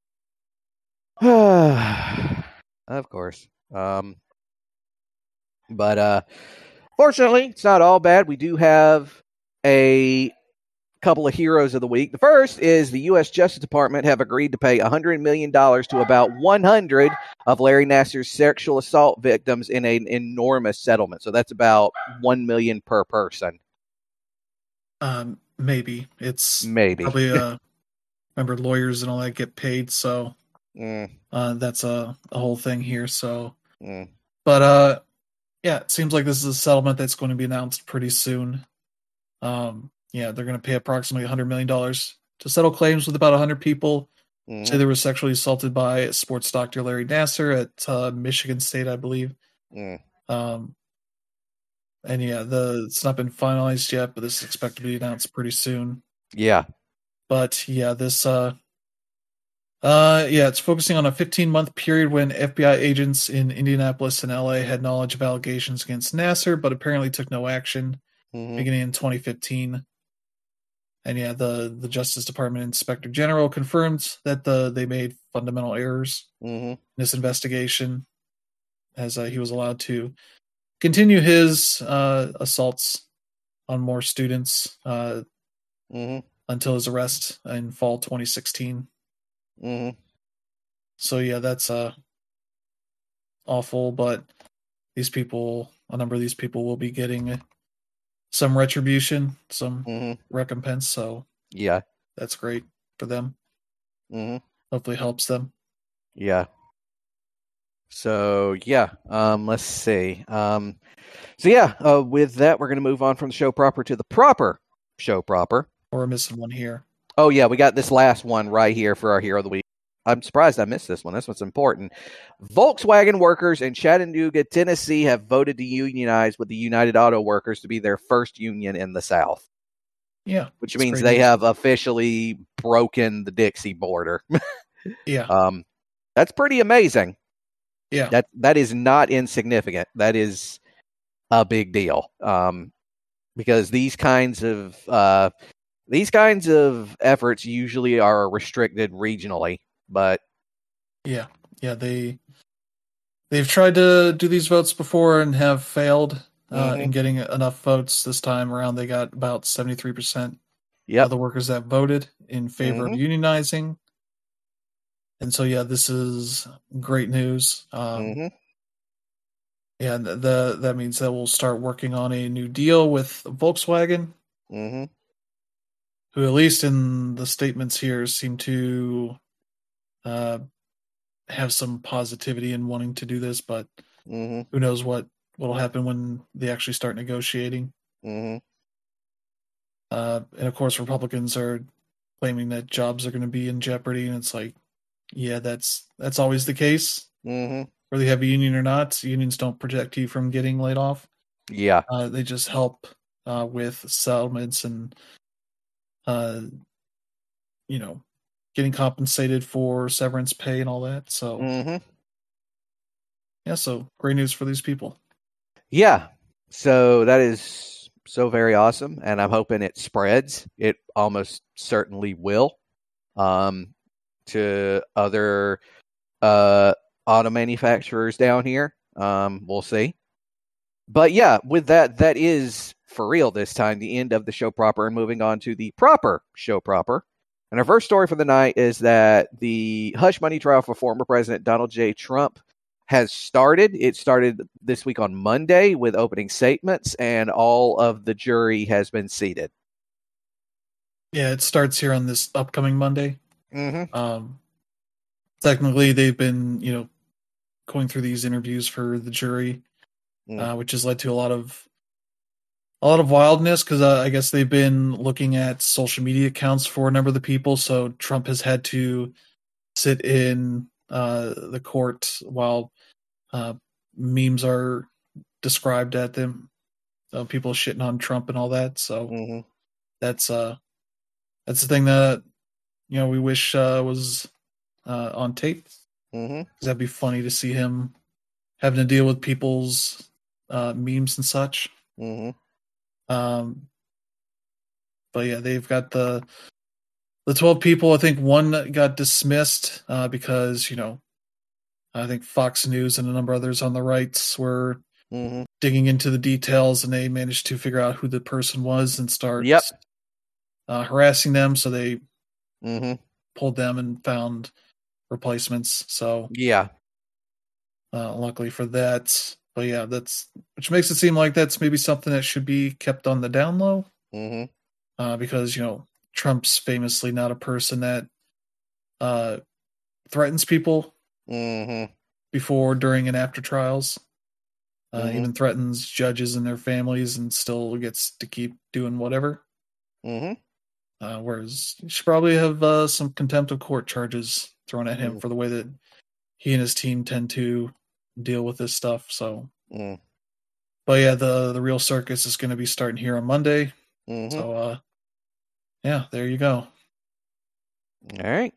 Of course. Um, but uh, fortunately, it's not all bad. We do have a couple of heroes of the week. The first is the U S Justice Department have agreed to pay one hundred million dollars to about one hundred of Larry Nassar's sexual assault victims in an enormous settlement. So that's about one million dollars per person. Um, maybe. It's maybe. probably, uh, remember, lawyers and all that get paid, so mm. uh, that's a, a whole thing here. So, mm. But, uh, yeah, it seems like this is a settlement that's going to be announced pretty soon. Um, yeah, they're going to pay approximately one hundred million dollars to settle claims with about one hundred people. Mm. Say they were sexually assaulted by sports doctor Larry Nassar at uh, Michigan State, I believe. Mm. Um, and yeah, the it's not been finalized yet, but this is expected to be announced pretty soon. Yeah. But yeah, this uh uh yeah, it's focusing on a fifteen month period when F B I agents in Indianapolis and L A had knowledge of allegations against Nassar, but apparently took no action mm-hmm. beginning in twenty fifteen. And yeah, the, the Justice Department Inspector General confirms that the they made fundamental errors mm-hmm. in this investigation, as uh, he was allowed to continue his uh, assaults on more students uh, mm-hmm. until his arrest in fall twenty sixteen. Mm-hmm. So yeah, that's uh, awful, but these people, a number of these people will be getting some retribution, some mm-hmm. recompense, so yeah, that's great for them. Mm-hmm. Hopefully helps them. Yeah. So yeah, um, let's see. Um, so yeah, uh, with that, we're going to move on from the show proper to the proper show proper. Or we're missing one here. Oh yeah, we got this last one right here for our hero of the week. I'm surprised I missed this one. This one's important. Volkswagen workers in Chattanooga, Tennessee have voted to unionize with the United Auto Workers to be their first union in the South. Yeah. Which means they neat. have officially broken the Dixie border. yeah. Um, that's pretty amazing. Yeah. That that is not insignificant. That is a big deal. Um, because these kinds of uh, these kinds of efforts usually are restricted regionally. But yeah, yeah, they they've tried to do these votes before and have failed uh, Mhm. in getting enough votes. This time around, they got about seventy-three percent of Yep. the workers that voted in favor of Mhm. unionizing. And so, yeah, this is great news. Um, Mhm. yeah, the, the that means that we'll start working on a new deal with Volkswagen, Mhm. who, at least in the statements here, seem to uh, have some positivity in wanting to do this. But Mhm. who knows what will happen when they actually start negotiating? Mhm. Uh, and of course, Republicans are claiming that jobs are going to be in jeopardy, and it's like, yeah, that's that's always the case. Mhm. Whether you have a union or not, unions don't protect you from getting laid off. Yeah. Uh, they just help uh, with settlements and, uh, you know, getting compensated for severance pay and all that. So, Mhm. yeah, so great news for these people. Yeah. So that is so very awesome, and I'm hoping it spreads. It almost certainly will. Um, to other uh auto manufacturers down here. Um, we'll see. But yeah, with that, that is for real this time the end of the show proper, and moving on to the proper show proper. And our first story for the night is that the hush money trial for former President Donald J. Trump has started. It started this week on Monday with opening statements, and all of the jury has been seated. Yeah, it starts here on this upcoming Monday. Mm-hmm. Um, technically, they've been, you know, going through these interviews for the jury, Mm. uh, which has led to a lot of a lot of wildness because uh, I guess they've been looking at social media accounts for a number of the people. So Trump has had to sit in uh, the court while uh, memes are described at them, uh, people shitting on Trump and all that. So Mm-hmm. that's uh that's the thing that you know we wish uh, was uh, on tape Mm-hmm. because that'd be funny to see him having to deal with people's uh, memes and such. Mm-hmm. Um, but yeah, they've got the the twelve people. I think one got dismissed uh, because you know I think Fox News and a number of others on the rights were Mm-hmm. digging into the details, and they managed to figure out who the person was and start Yep. uh, harassing them. So they Mm-hmm. pulled them and found replacements. So Yeah. uh, luckily for that, but yeah, that's which makes it seem like that's maybe something that should be kept on the down low, Mm-hmm. uh, because you know Trump's famously not a person that uh, threatens people Mm-hmm. before, during, and after trials. Uh, Mm-hmm. even threatens judges and their families, and still gets to keep doing whatever. Mm-hmm. Uh, whereas you should probably have uh, some contempt of court charges thrown at him Mm. for the way that he and his team tend to deal with this stuff. So, Mm. but yeah, the the real circus is going to be starting here on Monday. Mm-hmm. So, uh, yeah, there you go. All right.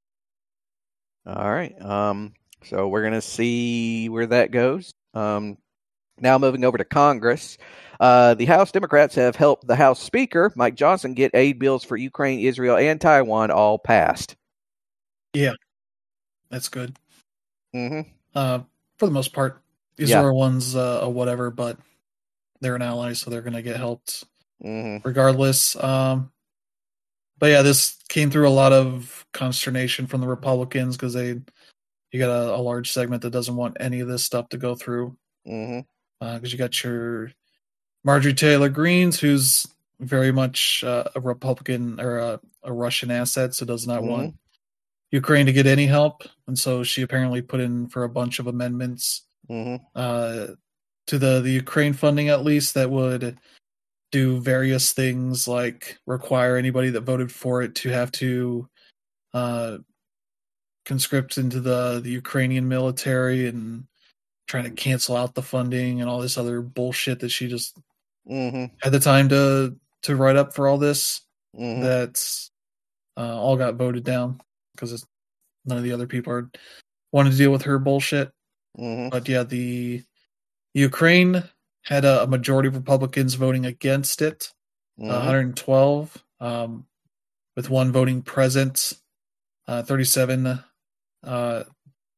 All right. Um, so we're gonna see where that goes. Um, now moving over to Congress, uh, the House Democrats have helped the House Speaker Mike Johnson get aid bills for Ukraine, Israel, and Taiwan all passed. Yeah, that's good. Mm-hmm. Uh, for the most part, Yeah. Israel one's uh, a whatever, but they're an ally, so they're going to get helped Mm-hmm. regardless. Um, but yeah, this came through a lot of consternation from the Republicans because they you got a, a large segment that doesn't want any of this stuff to go through. Mm-hmm. Because uh, you got your Marjorie Taylor Greens, who's very much uh, a Republican or a, a Russian asset, so does not Mm-hmm. want Ukraine to get any help, and so she apparently put in for a bunch of amendments Mm-hmm. uh, to the the Ukraine funding, at least, that would do various things like require anybody that voted for it to have to uh, conscript into the the Ukrainian military, and trying to cancel out the funding and all this other bullshit that she just Mm-hmm. had the time to to write up for all this. Mm-hmm. That's uh, all got voted down because none of the other people are wanting to deal with her bullshit. Mm-hmm. But yeah, the Ukraine had a, a majority of Republicans voting against it, Mm-hmm. uh, one hundred twelve, um, with one voting present, uh, thirty-seven uh,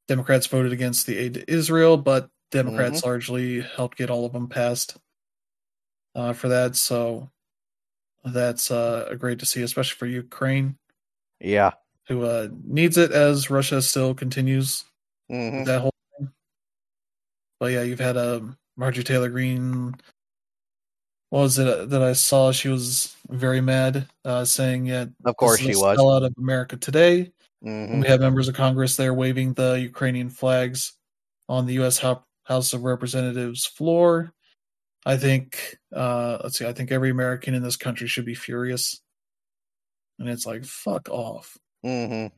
Democrats voted against the aid to Israel, but Democrats Mm-hmm. largely helped get all of them passed uh, for that. So that's uh, great to see, especially for Ukraine, Yeah. who uh, needs it as Russia still continues Mm-hmm. with that whole thing. But yeah, you've had um, Marjorie Taylor Greene. What was it that I saw? She was very mad, uh, saying, "Yeah, Of this course is she a was. sellout of America today." Mm-hmm. And we have members of Congress there waving the Ukrainian flags on the U S House of Representatives floor. I think, uh, let's see, I think every American in this country should be furious. And it's like, fuck off. Mm-hmm.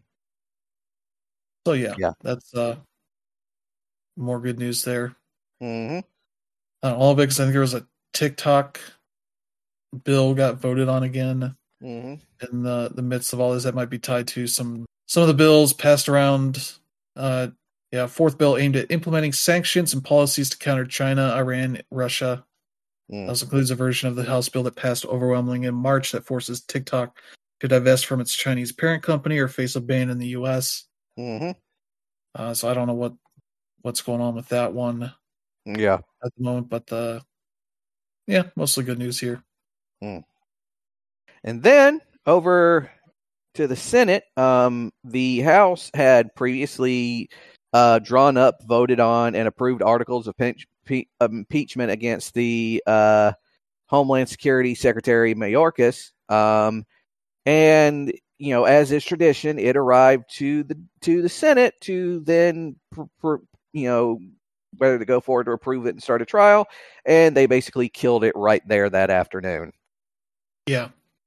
So yeah, Yeah. that's uh, more good news there. Mm-hmm. Uh, all because I think there was a TikTok bill got voted on again Mm-hmm. in the, the midst of all this. That might be tied to some some of the bills passed around. Uh, yeah, fourth bill aimed at implementing sanctions and policies to counter China, Iran, Russia. Mm. This includes a version of the House bill that passed overwhelmingly in March that forces TikTok to divest from its Chinese parent company or face a ban in the U S. Mm-hmm. Uh, so I don't know what what's going on with that one Yeah. at the moment, but uh, yeah, mostly good news here. Mm. And then over to the Senate, um, the House had previously uh, drawn up, voted on, and approved articles of pinch, pe- of impeachment against the uh, Homeland Security Secretary Mayorkas. Um, and you know, as is tradition, it arrived to the to the Senate to then, pr- pr- you know, whether to go forward to approve it and start a trial. And they basically killed it right there that afternoon. Yeah.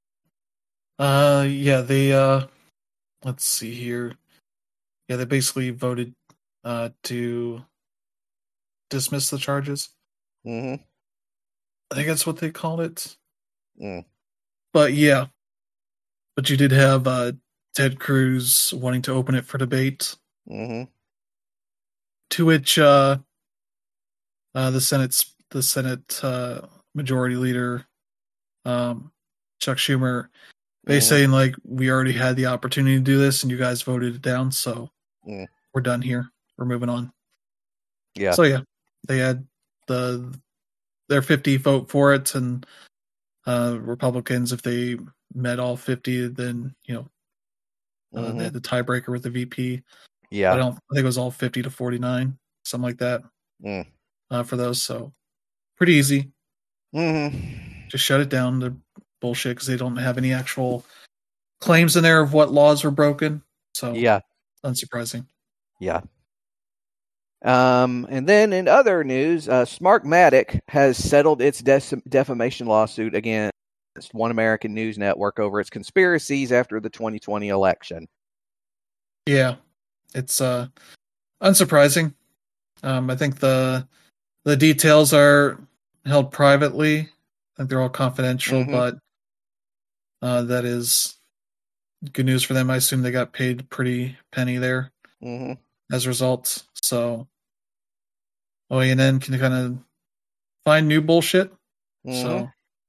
Uh, yeah, they, uh, let's see here. Yeah, they basically voted uh, to dismiss the charges. Mm-hmm. I think that's what they called it. Mm. But yeah, but you did have uh, Ted Cruz wanting to open it for debate, Mm-hmm. to which uh, uh, the Senate's the Senate uh, Majority Leader um, Chuck Schumer, they Mm-hmm. saying like, we already had the opportunity to do this and you guys voted it down, so Mm. we're done here. We're moving on. Yeah. So yeah, they had the their fifty vote for it, and uh, Republicans, if they met all fifty, then you know uh, Mm-hmm. they had the tiebreaker with the V P. Yeah. But I don't. I think it was all fifty to forty nine, something like that, Mm. uh, for those. So pretty easy. Mm-hmm. Just shut it down. They're bullshit because they don't have any actual claims in there of what laws were broken. So Yeah. unsurprising. Yeah. Um, and then in other news, uh, Smartmatic has settled its de- defamation lawsuit against One American News Network over its conspiracies after the twenty twenty election. Yeah, it's uh, unsurprising. Um, I think the the details are held privately. I think they're all confidential, Mm-hmm. but uh, that is good news for them. I assume they got paid a pretty penny there Mm-hmm. as a result. So O A N N can kind of find new bullshit. Mm-hmm. So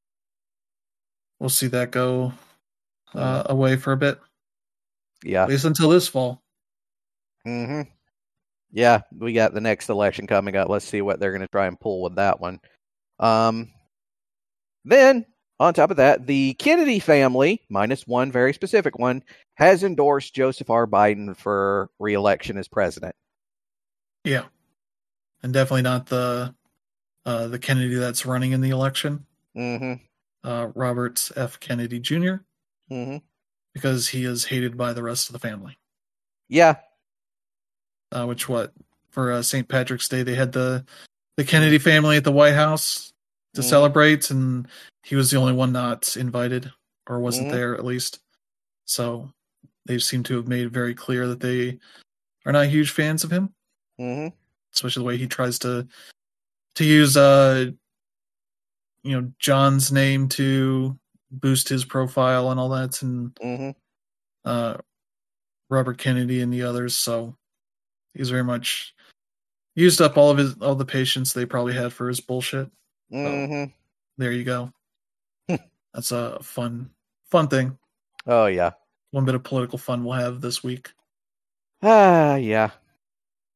we'll see that go uh, away for a bit. Yeah. At least until this fall. Mm-hmm. Yeah, we got the next election coming up. Let's see what they're going to try and pull with that one. Um, then, on top of that, the Kennedy family, minus one very specific one, has endorsed Joseph R. Biden for re-election as president. Yeah. And definitely not the uh, the Kennedy that's running in the election. Mm-hmm. Uh, Robert F. Kennedy Junior Mm-hmm. Because he is hated by the rest of the family. Yeah. Uh, which what for uh, Saint Patrick's Day they had the the Kennedy family at the White House to mm-hmm. celebrate, and he was the only one not invited or wasn't mm-hmm. there at least. So they seem to have made it very clear that they are not huge fans of him, Mm-hmm. especially the way he tries to to use uh you know John's name to boost his profile and all that, and Mm-hmm. uh, Robert Kennedy and the others. So he's very much used up all of his all the patience they probably had for his bullshit. Mm-hmm. So, there you go. That's a fun fun thing. Oh yeah. One bit of political fun we'll have this week. Ah yeah.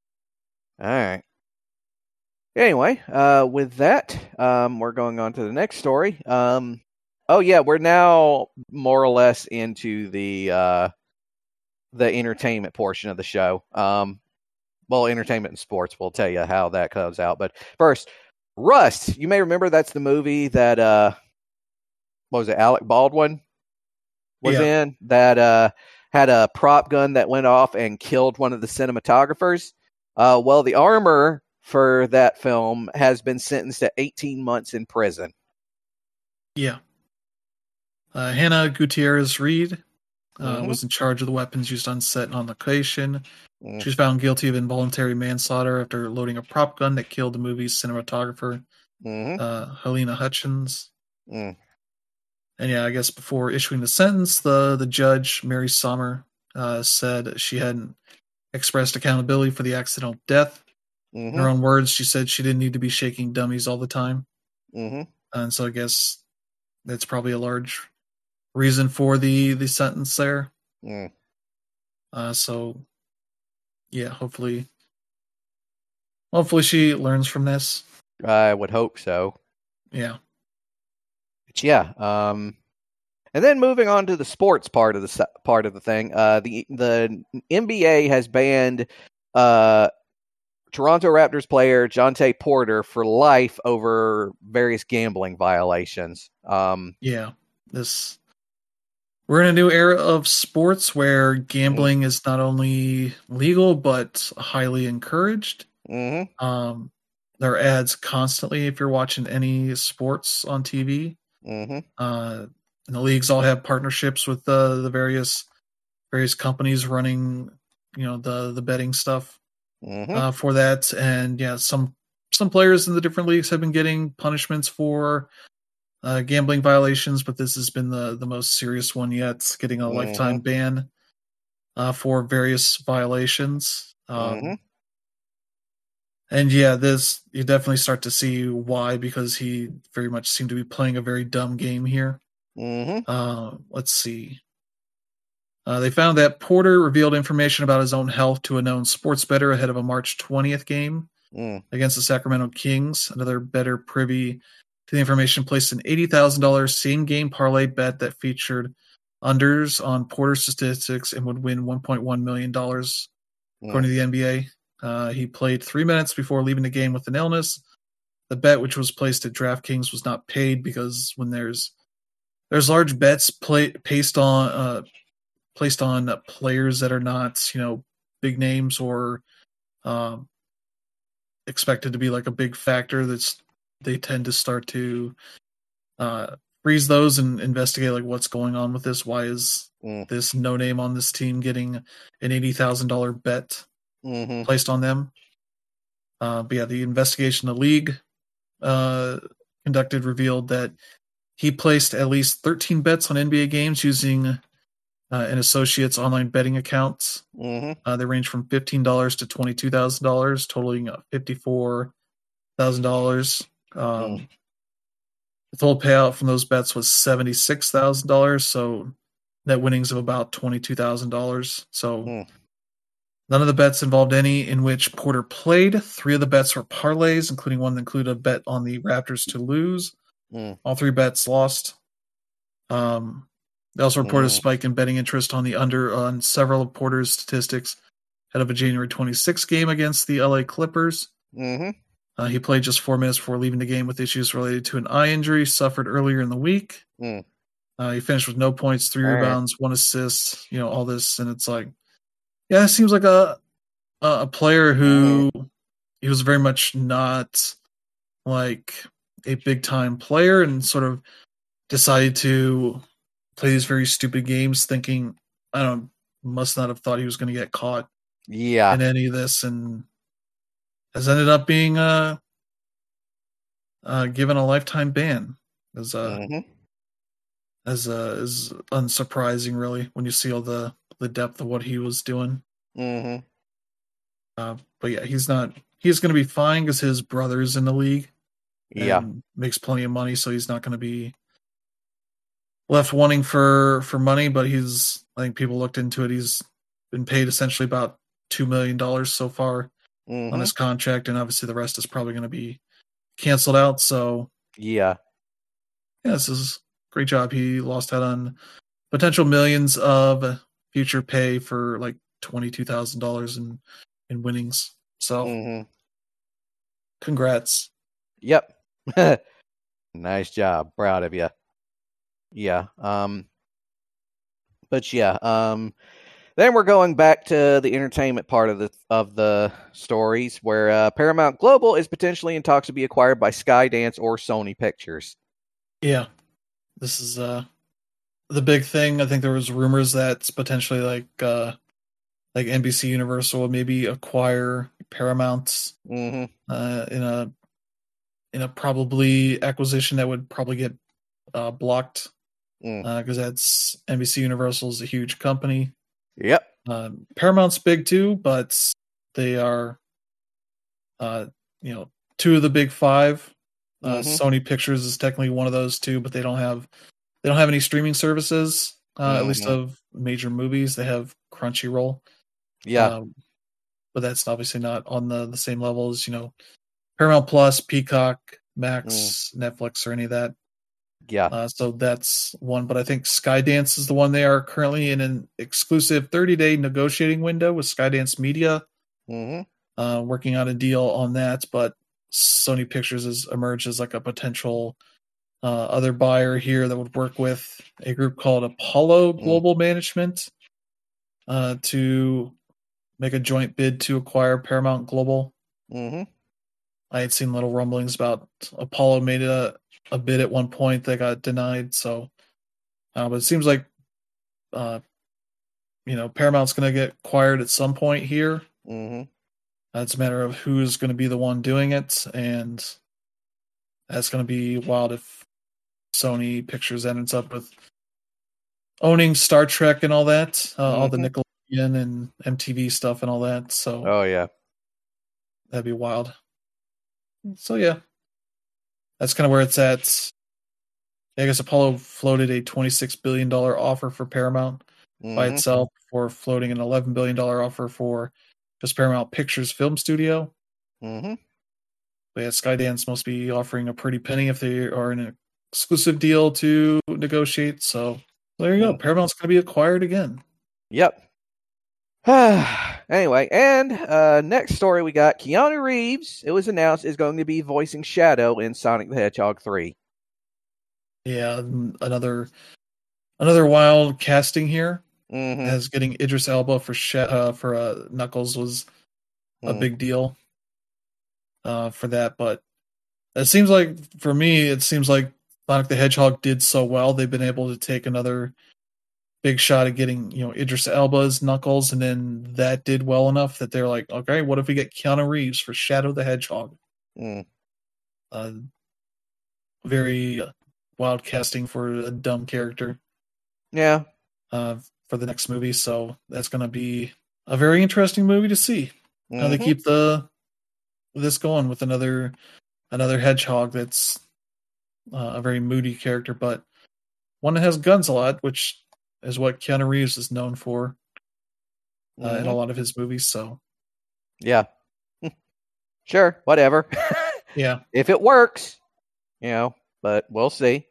All right. Anyway, uh, with that, um, we're going on to the next story. Um, oh yeah, we're now more or less into the uh, the entertainment portion of the show. Um, well, entertainment and sports. We'll tell you how that comes out. But first, Rust. You may remember that's the movie that uh, what was it? Alec Baldwin was Yeah. in that uh, had a prop gun that went off and killed one of the cinematographers. Uh, well, the armor for that film has been sentenced to eighteen months in prison. Yeah. Uh, Hannah Gutierrez Reed uh, Mm-hmm. was in charge of the weapons used on set and on location. Mm. She was found guilty of involuntary manslaughter after loading a prop gun that killed the movie's cinematographer, Mm-hmm. uh, Helena Hutchins. Mm. And yeah, I guess before issuing the sentence, the, the judge, Mary Sommer, uh, said she hadn't expressed accountability for the accidental death. Mm-hmm. In her own words, she said she didn't need to be shaking dummies all the time. Mm-hmm. And so I guess that's probably a large reason for the, the sentence there. Mm. Uh, so, yeah, hopefully, hopefully she learns from this. I would hope so. Yeah. But yeah. Um, and then moving on to the sports part of the part of the thing, uh, the the N B A has banned uh, Toronto Raptors player Jontay Porter for life over various gambling violations. Um, yeah, this we're in a new era of sports where gambling mm. is not only legal but highly encouraged. Mm-hmm. Um, there are ads constantly if you're watching any sports on T V. Mm-hmm. Uh, and the leagues all have partnerships with the the various various companies running, you know, the the betting stuff. Mm-hmm. Uh, for that, and yeah, some some players in the different leagues have been getting punishments for uh, gambling violations, but this has been the the most serious one yet, getting a mm-hmm. lifetime ban uh, for various violations. Um, mm-hmm. And yeah, this you definitely start to see why, because he very much seemed to be playing a very dumb game here. Mm-hmm. Uh, let's see. Uh, they found that Porter revealed information about his own health to a known sports bettor ahead of a March twentieth game mm. against the Sacramento Kings. Another bettor privy to the information placed an eighty thousand dollars same-game parlay bet that featured unders on Porter's statistics and would win one point one million dollars, mm. according to the N B A. Uh, he played three minutes before leaving the game with an illness. The bet, which was placed at DraftKings, was not paid because when there's there's large bets play, placed on uh, placed on players that are not, you know, big names or um, expected to be like a big factor, that's they tend to start to uh, freeze those and investigate like what's going on with this. Why is mm. this no name on this team getting an eighty thousand dollars bet mm-hmm. placed on them? Uh, but yeah, the investigation the league uh, conducted revealed that he placed at least thirteen bets on N B A games using Uh, and associates online betting accounts. Mm-hmm. Uh, they range from fifteen dollars to twenty-two thousand dollars, totaling fifty-four thousand dollars. Um, mm. The total payout from those bets was seventy-six thousand dollars, so net winnings of about twenty-two thousand dollars. So mm. none of the bets involved any in which Porter played. Three of the bets were parlays, including one that included a bet on the Raptors to lose. Mm. All three bets lost. Um, They also reported a spike in betting interest on the under on several of Porter's statistics ahead of a January twenty-sixth game against the L A Clippers. Mm-hmm. Uh, he played just four minutes before leaving the game with issues related to an eye injury suffered earlier in the week. Mm. Uh, he finished with no points, three all rebounds, right. one assist, you know, all this. And it's like, yeah, it seems like a a player who mm. he was very much not like a big-time player and sort of decided to play these very stupid games thinking, I don't must not have thought he was going to get caught yeah. in any of this, and has ended up being uh, uh, given a lifetime ban as uh, mm-hmm. as uh, is unsurprising, really, when you see all the, the depth of what he was doing. Mm-hmm. Uh, but yeah, he's not. He's going to be fine because his brother's in the league. Yeah, and makes plenty of money, so he's not going to be left wanting for, for money, but he's, I think people looked into it, he's been paid essentially about two million dollars so far mm-hmm. on his contract, and obviously the rest is probably going to be canceled out. So yeah, yeah, this is a great job. He lost out on potential millions of future pay for like twenty-two thousand dollars in in winnings. So, mm-hmm. congrats. Yep. Nice job. Proud of you. Yeah. Um. But yeah. Um. Then we're going back to the entertainment part of the of the stories, where uh, Paramount Global is potentially in talks to be acquired by Skydance or Sony Pictures. Yeah, this is uh the big thing. I think there was rumors that potentially like uh like N B C Universal would maybe acquire Paramount mm-hmm. uh, in a in a probably acquisition that would probably get uh, blocked because mm. uh, that's N B C Universal is a huge company. Yep. Uh, Paramount's big too, but they are, uh, you know, two of the big five. Uh, mm-hmm. Sony Pictures is technically one of those two, but they don't have they don't have any streaming services. Uh, mm-hmm. At least of major movies, they have Crunchyroll. Yeah, um, but that's obviously not on the the same level as you know Paramount Plus, Peacock, Max, mm. Netflix, or any of that. Yeah. Uh, so that's one, but I think Skydance is the one. They are currently in an exclusive thirty-day negotiating window with Skydance Media, mm-hmm. uh, working out a deal on that. But Sony Pictures has emerged as like a potential uh, other buyer here that would work with a group called Apollo Global mm. Management uh, to make a joint bid to acquire Paramount Global. Mm-hmm. I had seen little rumblings about Apollo made a a bid at one point that got denied. So, uh, but it seems like, uh, you know, Paramount's going to get acquired at some point here. Mm-hmm. Uh, it's a matter of who's going to be the one doing it, and that's going to be wild if Sony Pictures ends up with owning Star Trek and all that, uh, mm-hmm. all the Nickelodeon and M T V stuff and all that. So, oh yeah, that'd be wild. So yeah. That's kind of where it's at. I guess Apollo floated a twenty-six billion dollars offer for Paramount mm-hmm. by itself before floating an eleven billion dollars offer for just Paramount Pictures Film Studio. Mm-hmm. But yeah, Skydance must be offering a pretty penny if they are in an exclusive deal to negotiate. So there you mm-hmm. go. Paramount's going to be acquired again. Yep. Anyway, and uh, next story we got Keanu Reeves. It was announced is going to be voicing Shadow in Sonic the Hedgehog three. Yeah, another another wild casting here. Mm-hmm. As getting Idris Elba for sh- uh, for uh, Knuckles was a mm. big deal uh, for that. But it seems like for me, it seems like Sonic the Hedgehog did so well. They've been able to take another big shot at getting, you know, Idris Elba's Knuckles, and then that did well enough that they're like, okay, what if we get Keanu Reeves for Shadow the Hedgehog? Mm. Uh, very wild casting for a dumb character. Yeah. Uh, for the next movie, so that's going to be a very interesting movie to see mm-hmm. how they keep the this going with another another hedgehog that's uh, a very moody character, but one that has guns a lot, which is what Keanu Reeves is known for uh, mm-hmm. in a lot of his movies. So, yeah, sure, whatever. Yeah, if it works, you know, but we'll see.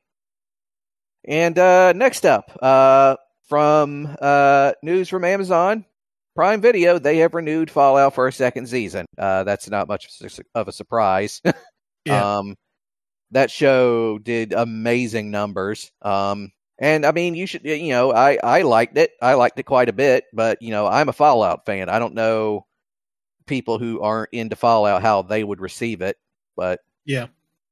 And uh, next up, uh, from uh, news from Amazon Prime Video, they have renewed Fallout for a second season. Uh, that's not much of a surprise. Yeah. um, that show did amazing numbers. Um. And I mean, you should, you know, I, I liked it. I liked it quite a bit, but, you know, I'm a Fallout fan. I don't know people who aren't into Fallout, how they would receive it, but. Yeah.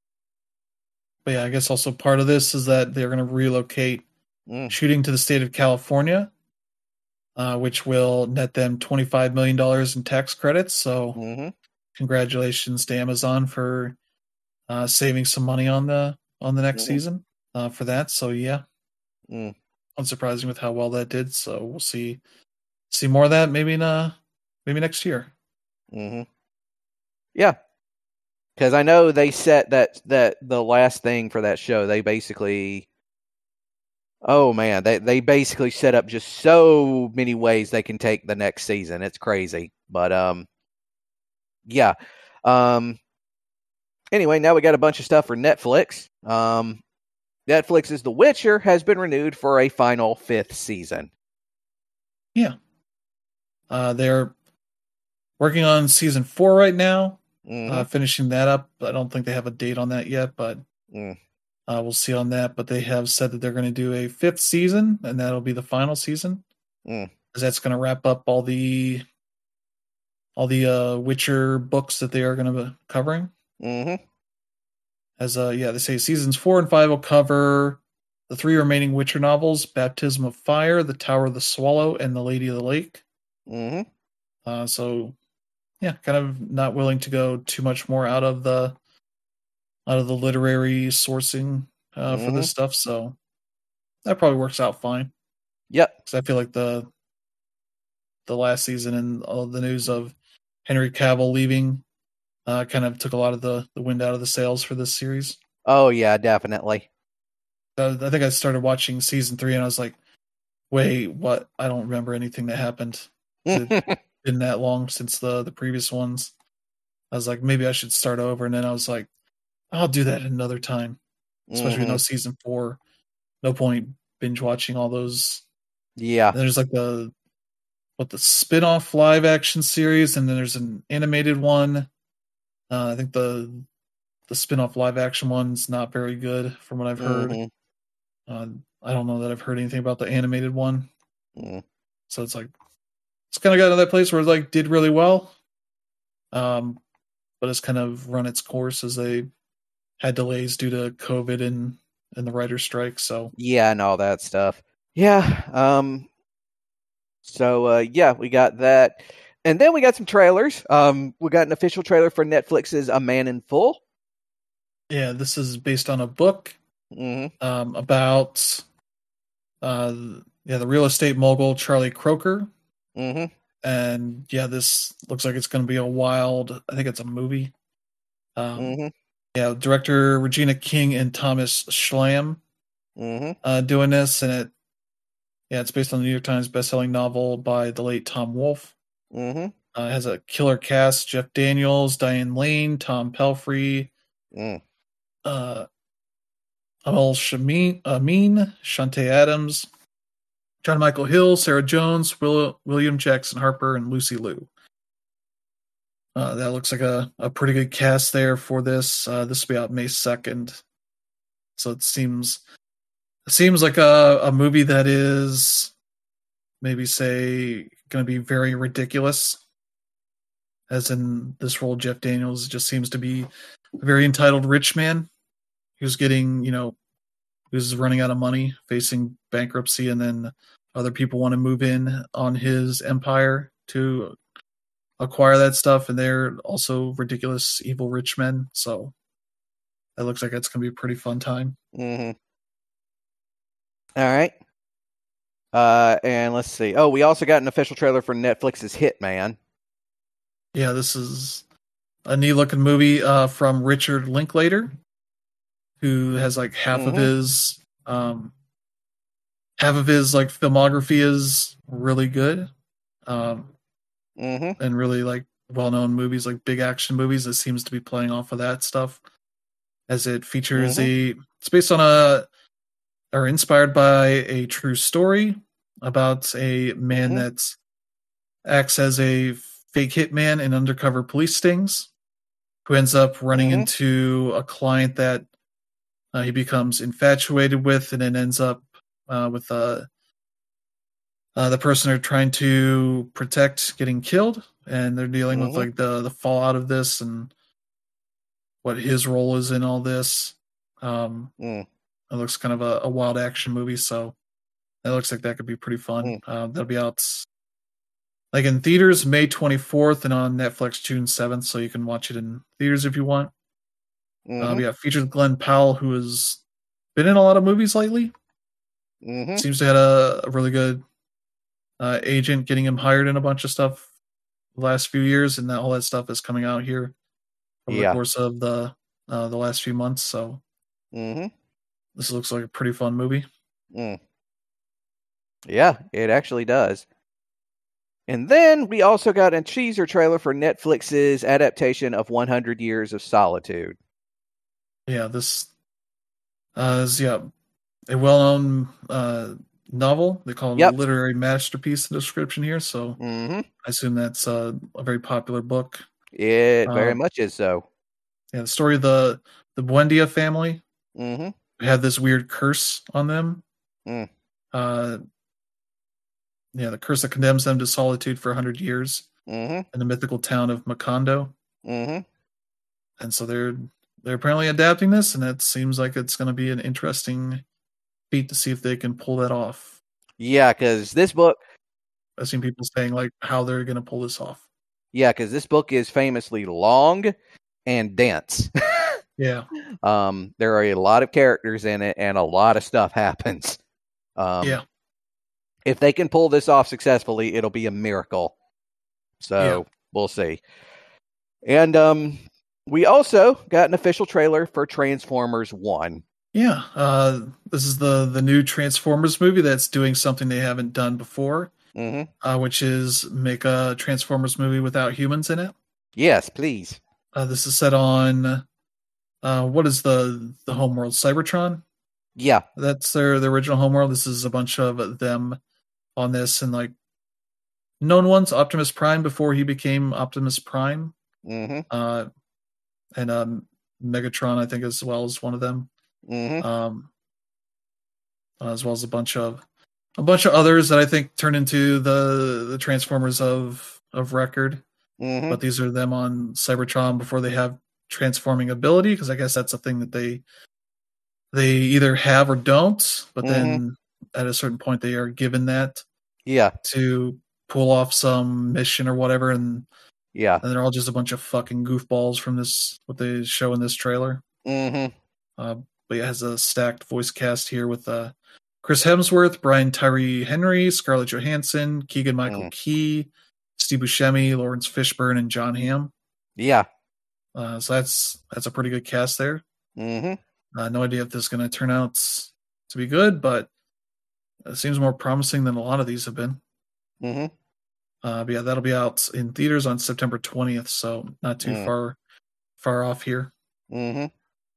But yeah, I guess also part of this is that they're going to relocate mm. shooting to the state of California, uh, which will net them twenty-five million dollars in tax credits. So mm-hmm. congratulations to Amazon for uh, saving some money on the, on the next mm-hmm. season uh, for that. So yeah. Mm. Unsurprising with how well that did, so we'll see see more of that maybe in uh maybe next year. Mm-hmm. Yeah, because I know they set that that the last thing for that show. They basically, oh man, they they basically set up just so many ways they can take the next season. It's crazy, but um, yeah. Um, anyway, now we got a bunch of stuff for Netflix. Um, Netflix's The Witcher has been renewed for a final fifth season. Yeah. Uh, they're working on season four right now, mm-hmm. uh, finishing that up. I don't think they have a date on that yet, but mm. uh, we'll see on that. But they have said that they're going to do a fifth season, and that'll be the final season. Mm. Because that's going to wrap up all the all the uh, Witcher books that they are going to be covering. Mm-hmm. As uh, yeah, they say seasons four and five will cover the three remaining Witcher novels: Baptism of Fire, The Tower of the Swallow, and The Lady of the Lake. Mm-hmm. Uh, so, yeah, kind of not willing to go too much more out of the out of the literary sourcing uh, mm-hmm. for this stuff. So that probably works out fine. Yep. Because I feel like the the last season and all the news of Henry Cavill leaving uh, kind of took a lot of the, the wind out of the sails for this series. Oh yeah, definitely. Uh, I think I started watching season three and I was like, wait, what? I don't remember anything that happened. It's been that long since the, the previous ones. I was like, maybe I should start over. And then I was like, I'll do that another time. Especially mm-hmm. with no season four. No point binge watching all those. Yeah. And there's like the what the spin-off live action series, and then there's an animated one. Uh, I think the the spin-off live action one's not very good from what I've heard. Mm-hmm. Uh, I don't know that I've heard anything about the animated one. Mm. So it's like it's kind of got to that place where it like did really well. Um, but it's kind of run its course as they had delays due to COVID and, and the writer's strike. So yeah, and all that stuff. Yeah. Um. So uh, yeah, we got that, and then we got some trailers. Um, we got an official trailer for Netflix's A Man in Full. Yeah, this is based on a book mm-hmm. um, about uh, yeah the real estate mogul Charlie Croker. Mm-hmm. And yeah, this looks like it's going to be a wild. I think it's a movie. Um, mm-hmm. Yeah, director Regina King and Thomas Schlam mm-hmm. uh, doing this, and it yeah, it's based on the New York Times bestselling novel by the late Tom Wolfe. Mm-hmm. Uh, it has a killer cast: Jeff Daniels, Diane Lane, Tom Pelphrey, mm. uh, Amal Shamin, Amin, Shantae Adams, John Michael Hill, Sarah Jones, Will, William Jackson Harper, and Lucy Liu. Uh, that looks like a, a pretty good cast there for this. Uh, this will be out May second. So it seems it seems like a, a movie that is maybe, say, going to be very ridiculous. As in this role, Jeff Daniels just seems to be a very entitled rich man who's getting, you know, who's running out of money, facing bankruptcy, and then other people want to move in on his empire to acquire that stuff, and they're also ridiculous, evil rich men. So that looks like it's going to be a pretty fun time. Mm-hmm. All right. Uh, and let's see. Oh, we also got an official trailer for Netflix's Hitman. Yeah, this is a neat looking movie uh, from Richard Linklater, who has like half mm-hmm. of his um, half of his like filmography is really good, um, mm-hmm. and really like well known movies, like big action movies. It seems to be playing off of that stuff, as it features mm-hmm. a. It's based on a. Are inspired by a true story about a man mm-hmm. that acts as a fake hitman in undercover police stings, who ends up running mm-hmm. into a client that uh, he becomes infatuated with, and then ends up uh, with uh, uh, the person they're trying to protect getting killed, and they're dealing mm-hmm. with like the the fallout of this and what his role is in all this. Um, mm. It looks kind of a, a wild action movie, so it looks like that could be pretty fun. Mm. Uh, that'll be out like in theaters May twenty-fourth and on Netflix June seventh, so you can watch it in theaters if you want. Mm-hmm. Uh, yeah, features Glenn Powell, who has been in a lot of movies lately. Mm-hmm. Seems to have a, a really good uh, agent getting him hired in a bunch of stuff the last few years, and that all that stuff is coming out here over yeah. the course of the uh, the last few months. So. Mm-hmm. This looks like a pretty fun movie. Mm. Yeah, it actually does. And then we also got a teaser trailer for Netflix's adaptation of one hundred Years of Solitude. Yeah, this uh, is yeah a well-known uh, novel. They call it Yep. a literary masterpiece in the description here, so mm-hmm. I assume that's uh, a very popular book. It very Um, much is so. Yeah, the story of the the Buendia family Mm-hmm. had this weird curse on them. Mm. Uh, yeah, the curse that condemns them to solitude for a hundred years Mm-hmm. in the mythical town of Macondo. Mm-hmm. And so they're they're apparently adapting this, and it seems like it's going to be an interesting feat to see if they can pull that off. Yeah, because this book. I've seen people saying like how they're going to pull this off. Yeah, because this book is famously long and dense. Yeah. Um, there are a lot of characters in it, and a lot of stuff happens. Um, yeah. If they can pull this off successfully, it'll be a miracle. So Yeah. we'll see. And um, we also got an official trailer for Transformers One. Yeah, uh, this is the the new Transformers movie that's doing something they haven't done before, mm-hmm. uh, which is make a Transformers movie without humans in it. Yes, please. Uh, this is set on uh, what is the the homeworld? Cybertron. Yeah, that's their the original homeworld. This is a bunch of them on this, and like known ones, Optimus Prime before he became Optimus Prime, mm-hmm. uh, and um, Megatron, I think, as well as one of them. Mm-hmm. Um, as well as a bunch of a bunch of others that I think turn into the the Transformers of of record. Mm-hmm. But these are them on Cybertron before they have transforming ability, because I guess that's a thing that they they either have or don't. But mm-hmm. then at a certain point they are given that, yeah, to pull off some mission or whatever, and yeah, and they're all just a bunch of fucking goofballs from this what they show in this trailer. Mm-hmm. Uh, but it has a stacked voice cast here with uh, Chris Hemsworth, Brian Tyree Henry, Scarlett Johansson, Keegan Michael mm. Key, Steve Buscemi, Lawrence Fishburne, and John Hamm. Yeah. Uh, so that's that's a pretty good cast there. Mm-hmm. Uh, no idea if this is going to turn out to be good, but it seems more promising than a lot of these have been. Mm-hmm. Uh, but yeah, that'll be out in theaters on September twentieth, so not too mm. far far off here. Mm-hmm.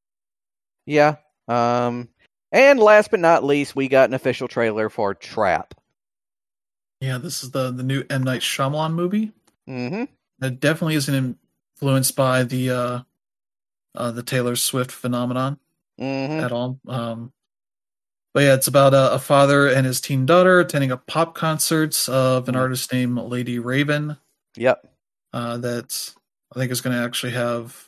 Yeah. Um, and last but not least, we got an official trailer for Trap. Yeah, this is the, the new M. Night Shyamalan movie. Mm-hmm. It definitely isn't influenced by the uh, uh, the Taylor Swift phenomenon mm-hmm. at all. Um, but yeah, it's about a, a father and his teen daughter attending a pop concert of an mm-hmm. artist named Lady Raven. Yep. Uh, that I think is going to actually have.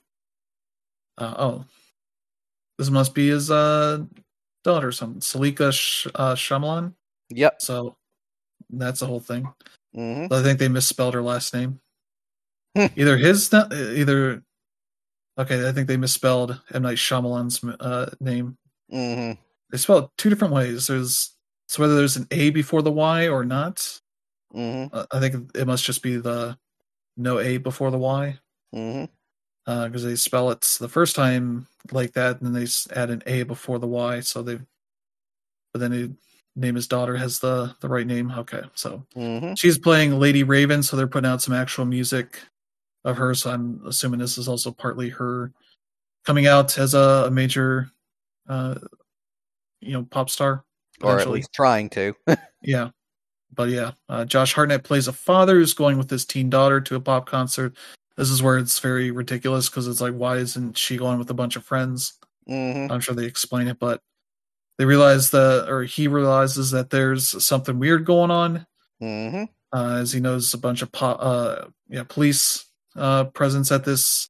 Uh, oh. This must be his uh, daughter or something. Salika Sh- uh, Shyamalan. Yep. So that's the whole thing. Mm-hmm. I think they misspelled her last name. either his, either. Okay, I think they misspelled M. Night Shyamalan's uh, name. Mm-hmm. They spell it two different ways. There's so whether there's an A before the Y or not. Mm-hmm. Uh, I think it must just be the no A before the Y. Mm-hmm. Because uh, they spell it the first time like that, and then they add an A before the Y. So they, but then they name his daughter has the the right name. Okay, so mm-hmm. she's playing Lady Raven, so they're putting out some actual music of her. So I'm assuming this is also partly her coming out as a, a major, uh, you know, pop star, or at least trying to. Yeah, but yeah, uh, Josh Hartnett plays a father who's going with his teen daughter to a pop concert. This is where it's very ridiculous because it's like, why isn't she going with a bunch of friends? Mm-hmm. I'm sure they explain it, but they realize that, or he realizes that there's something weird going on. Mm-hmm. Uh, as he knows a bunch of po- uh, yeah, police uh, presence at this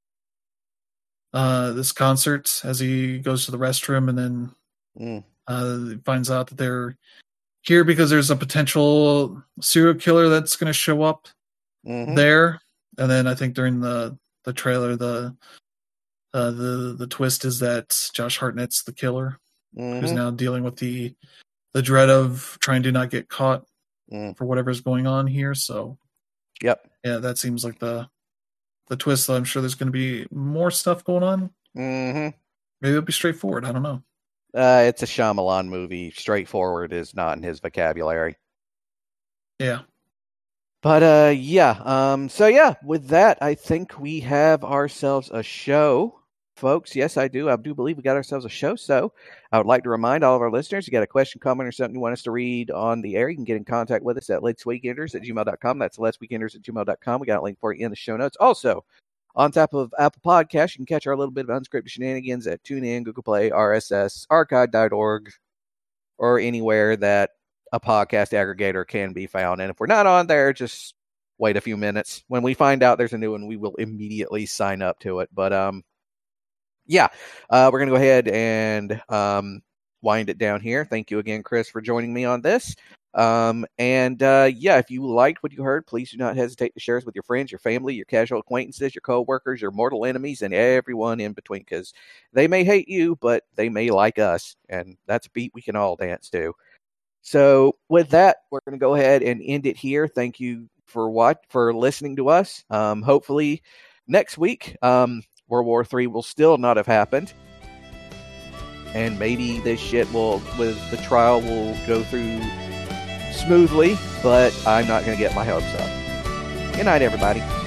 uh, this concert as he goes to the restroom, and then mm. uh, finds out that they're here because there's a potential serial killer that's going to show up mm-hmm. there. And then I think during the, the trailer, the uh, the the twist is that Josh Hartnett's the killer, mm-hmm. who's now dealing with the the dread of trying to not get caught mm. for whatever's going on here. So, yep, yeah, that seems like the the twist. Though I'm sure there's going to be more stuff going on. Mm-hmm. Maybe it'll be straightforward. I don't know. Uh, it's a Shyamalan movie. Straightforward is not in his vocabulary. Yeah. But uh, yeah. Um, so yeah, with that, I think we have ourselves a show, folks. Yes, I do. I do believe we got ourselves a show. So I would like to remind all of our listeners: you got a question, comment, or something you want us to read on the air, you can get in contact with us at let's weekenders at gmail dot com. That's let's weekenders at gmail dot com. We got a link for you in the show notes. Also, on top of Apple Podcasts, you can catch our little bit of unscripted shenanigans at TuneIn, Google Play, R S S, archive dot org, or anywhere that a podcast aggregator can be found. And if we're not on there, just wait a few minutes. When we find out there's a new one, we will immediately sign up to it. But um, yeah, uh, we're going to go ahead and um, wind it down here. Thank you again, Chris, for joining me on this. Um, and uh, yeah, if you liked what you heard, please do not hesitate to share us with your friends, your family, your casual acquaintances, your coworkers, your mortal enemies, and everyone in between, because they may hate you, but they may like us, and that's a beat we can all dance to. So with that, we're going to go ahead and end it here. Thank you for what for listening to us. Um, hopefully next week, um, World War Three will still not have happened. And maybe this shit will, with the trial, will go through smoothly, but I'm not going to get my hopes up. Good night, everybody.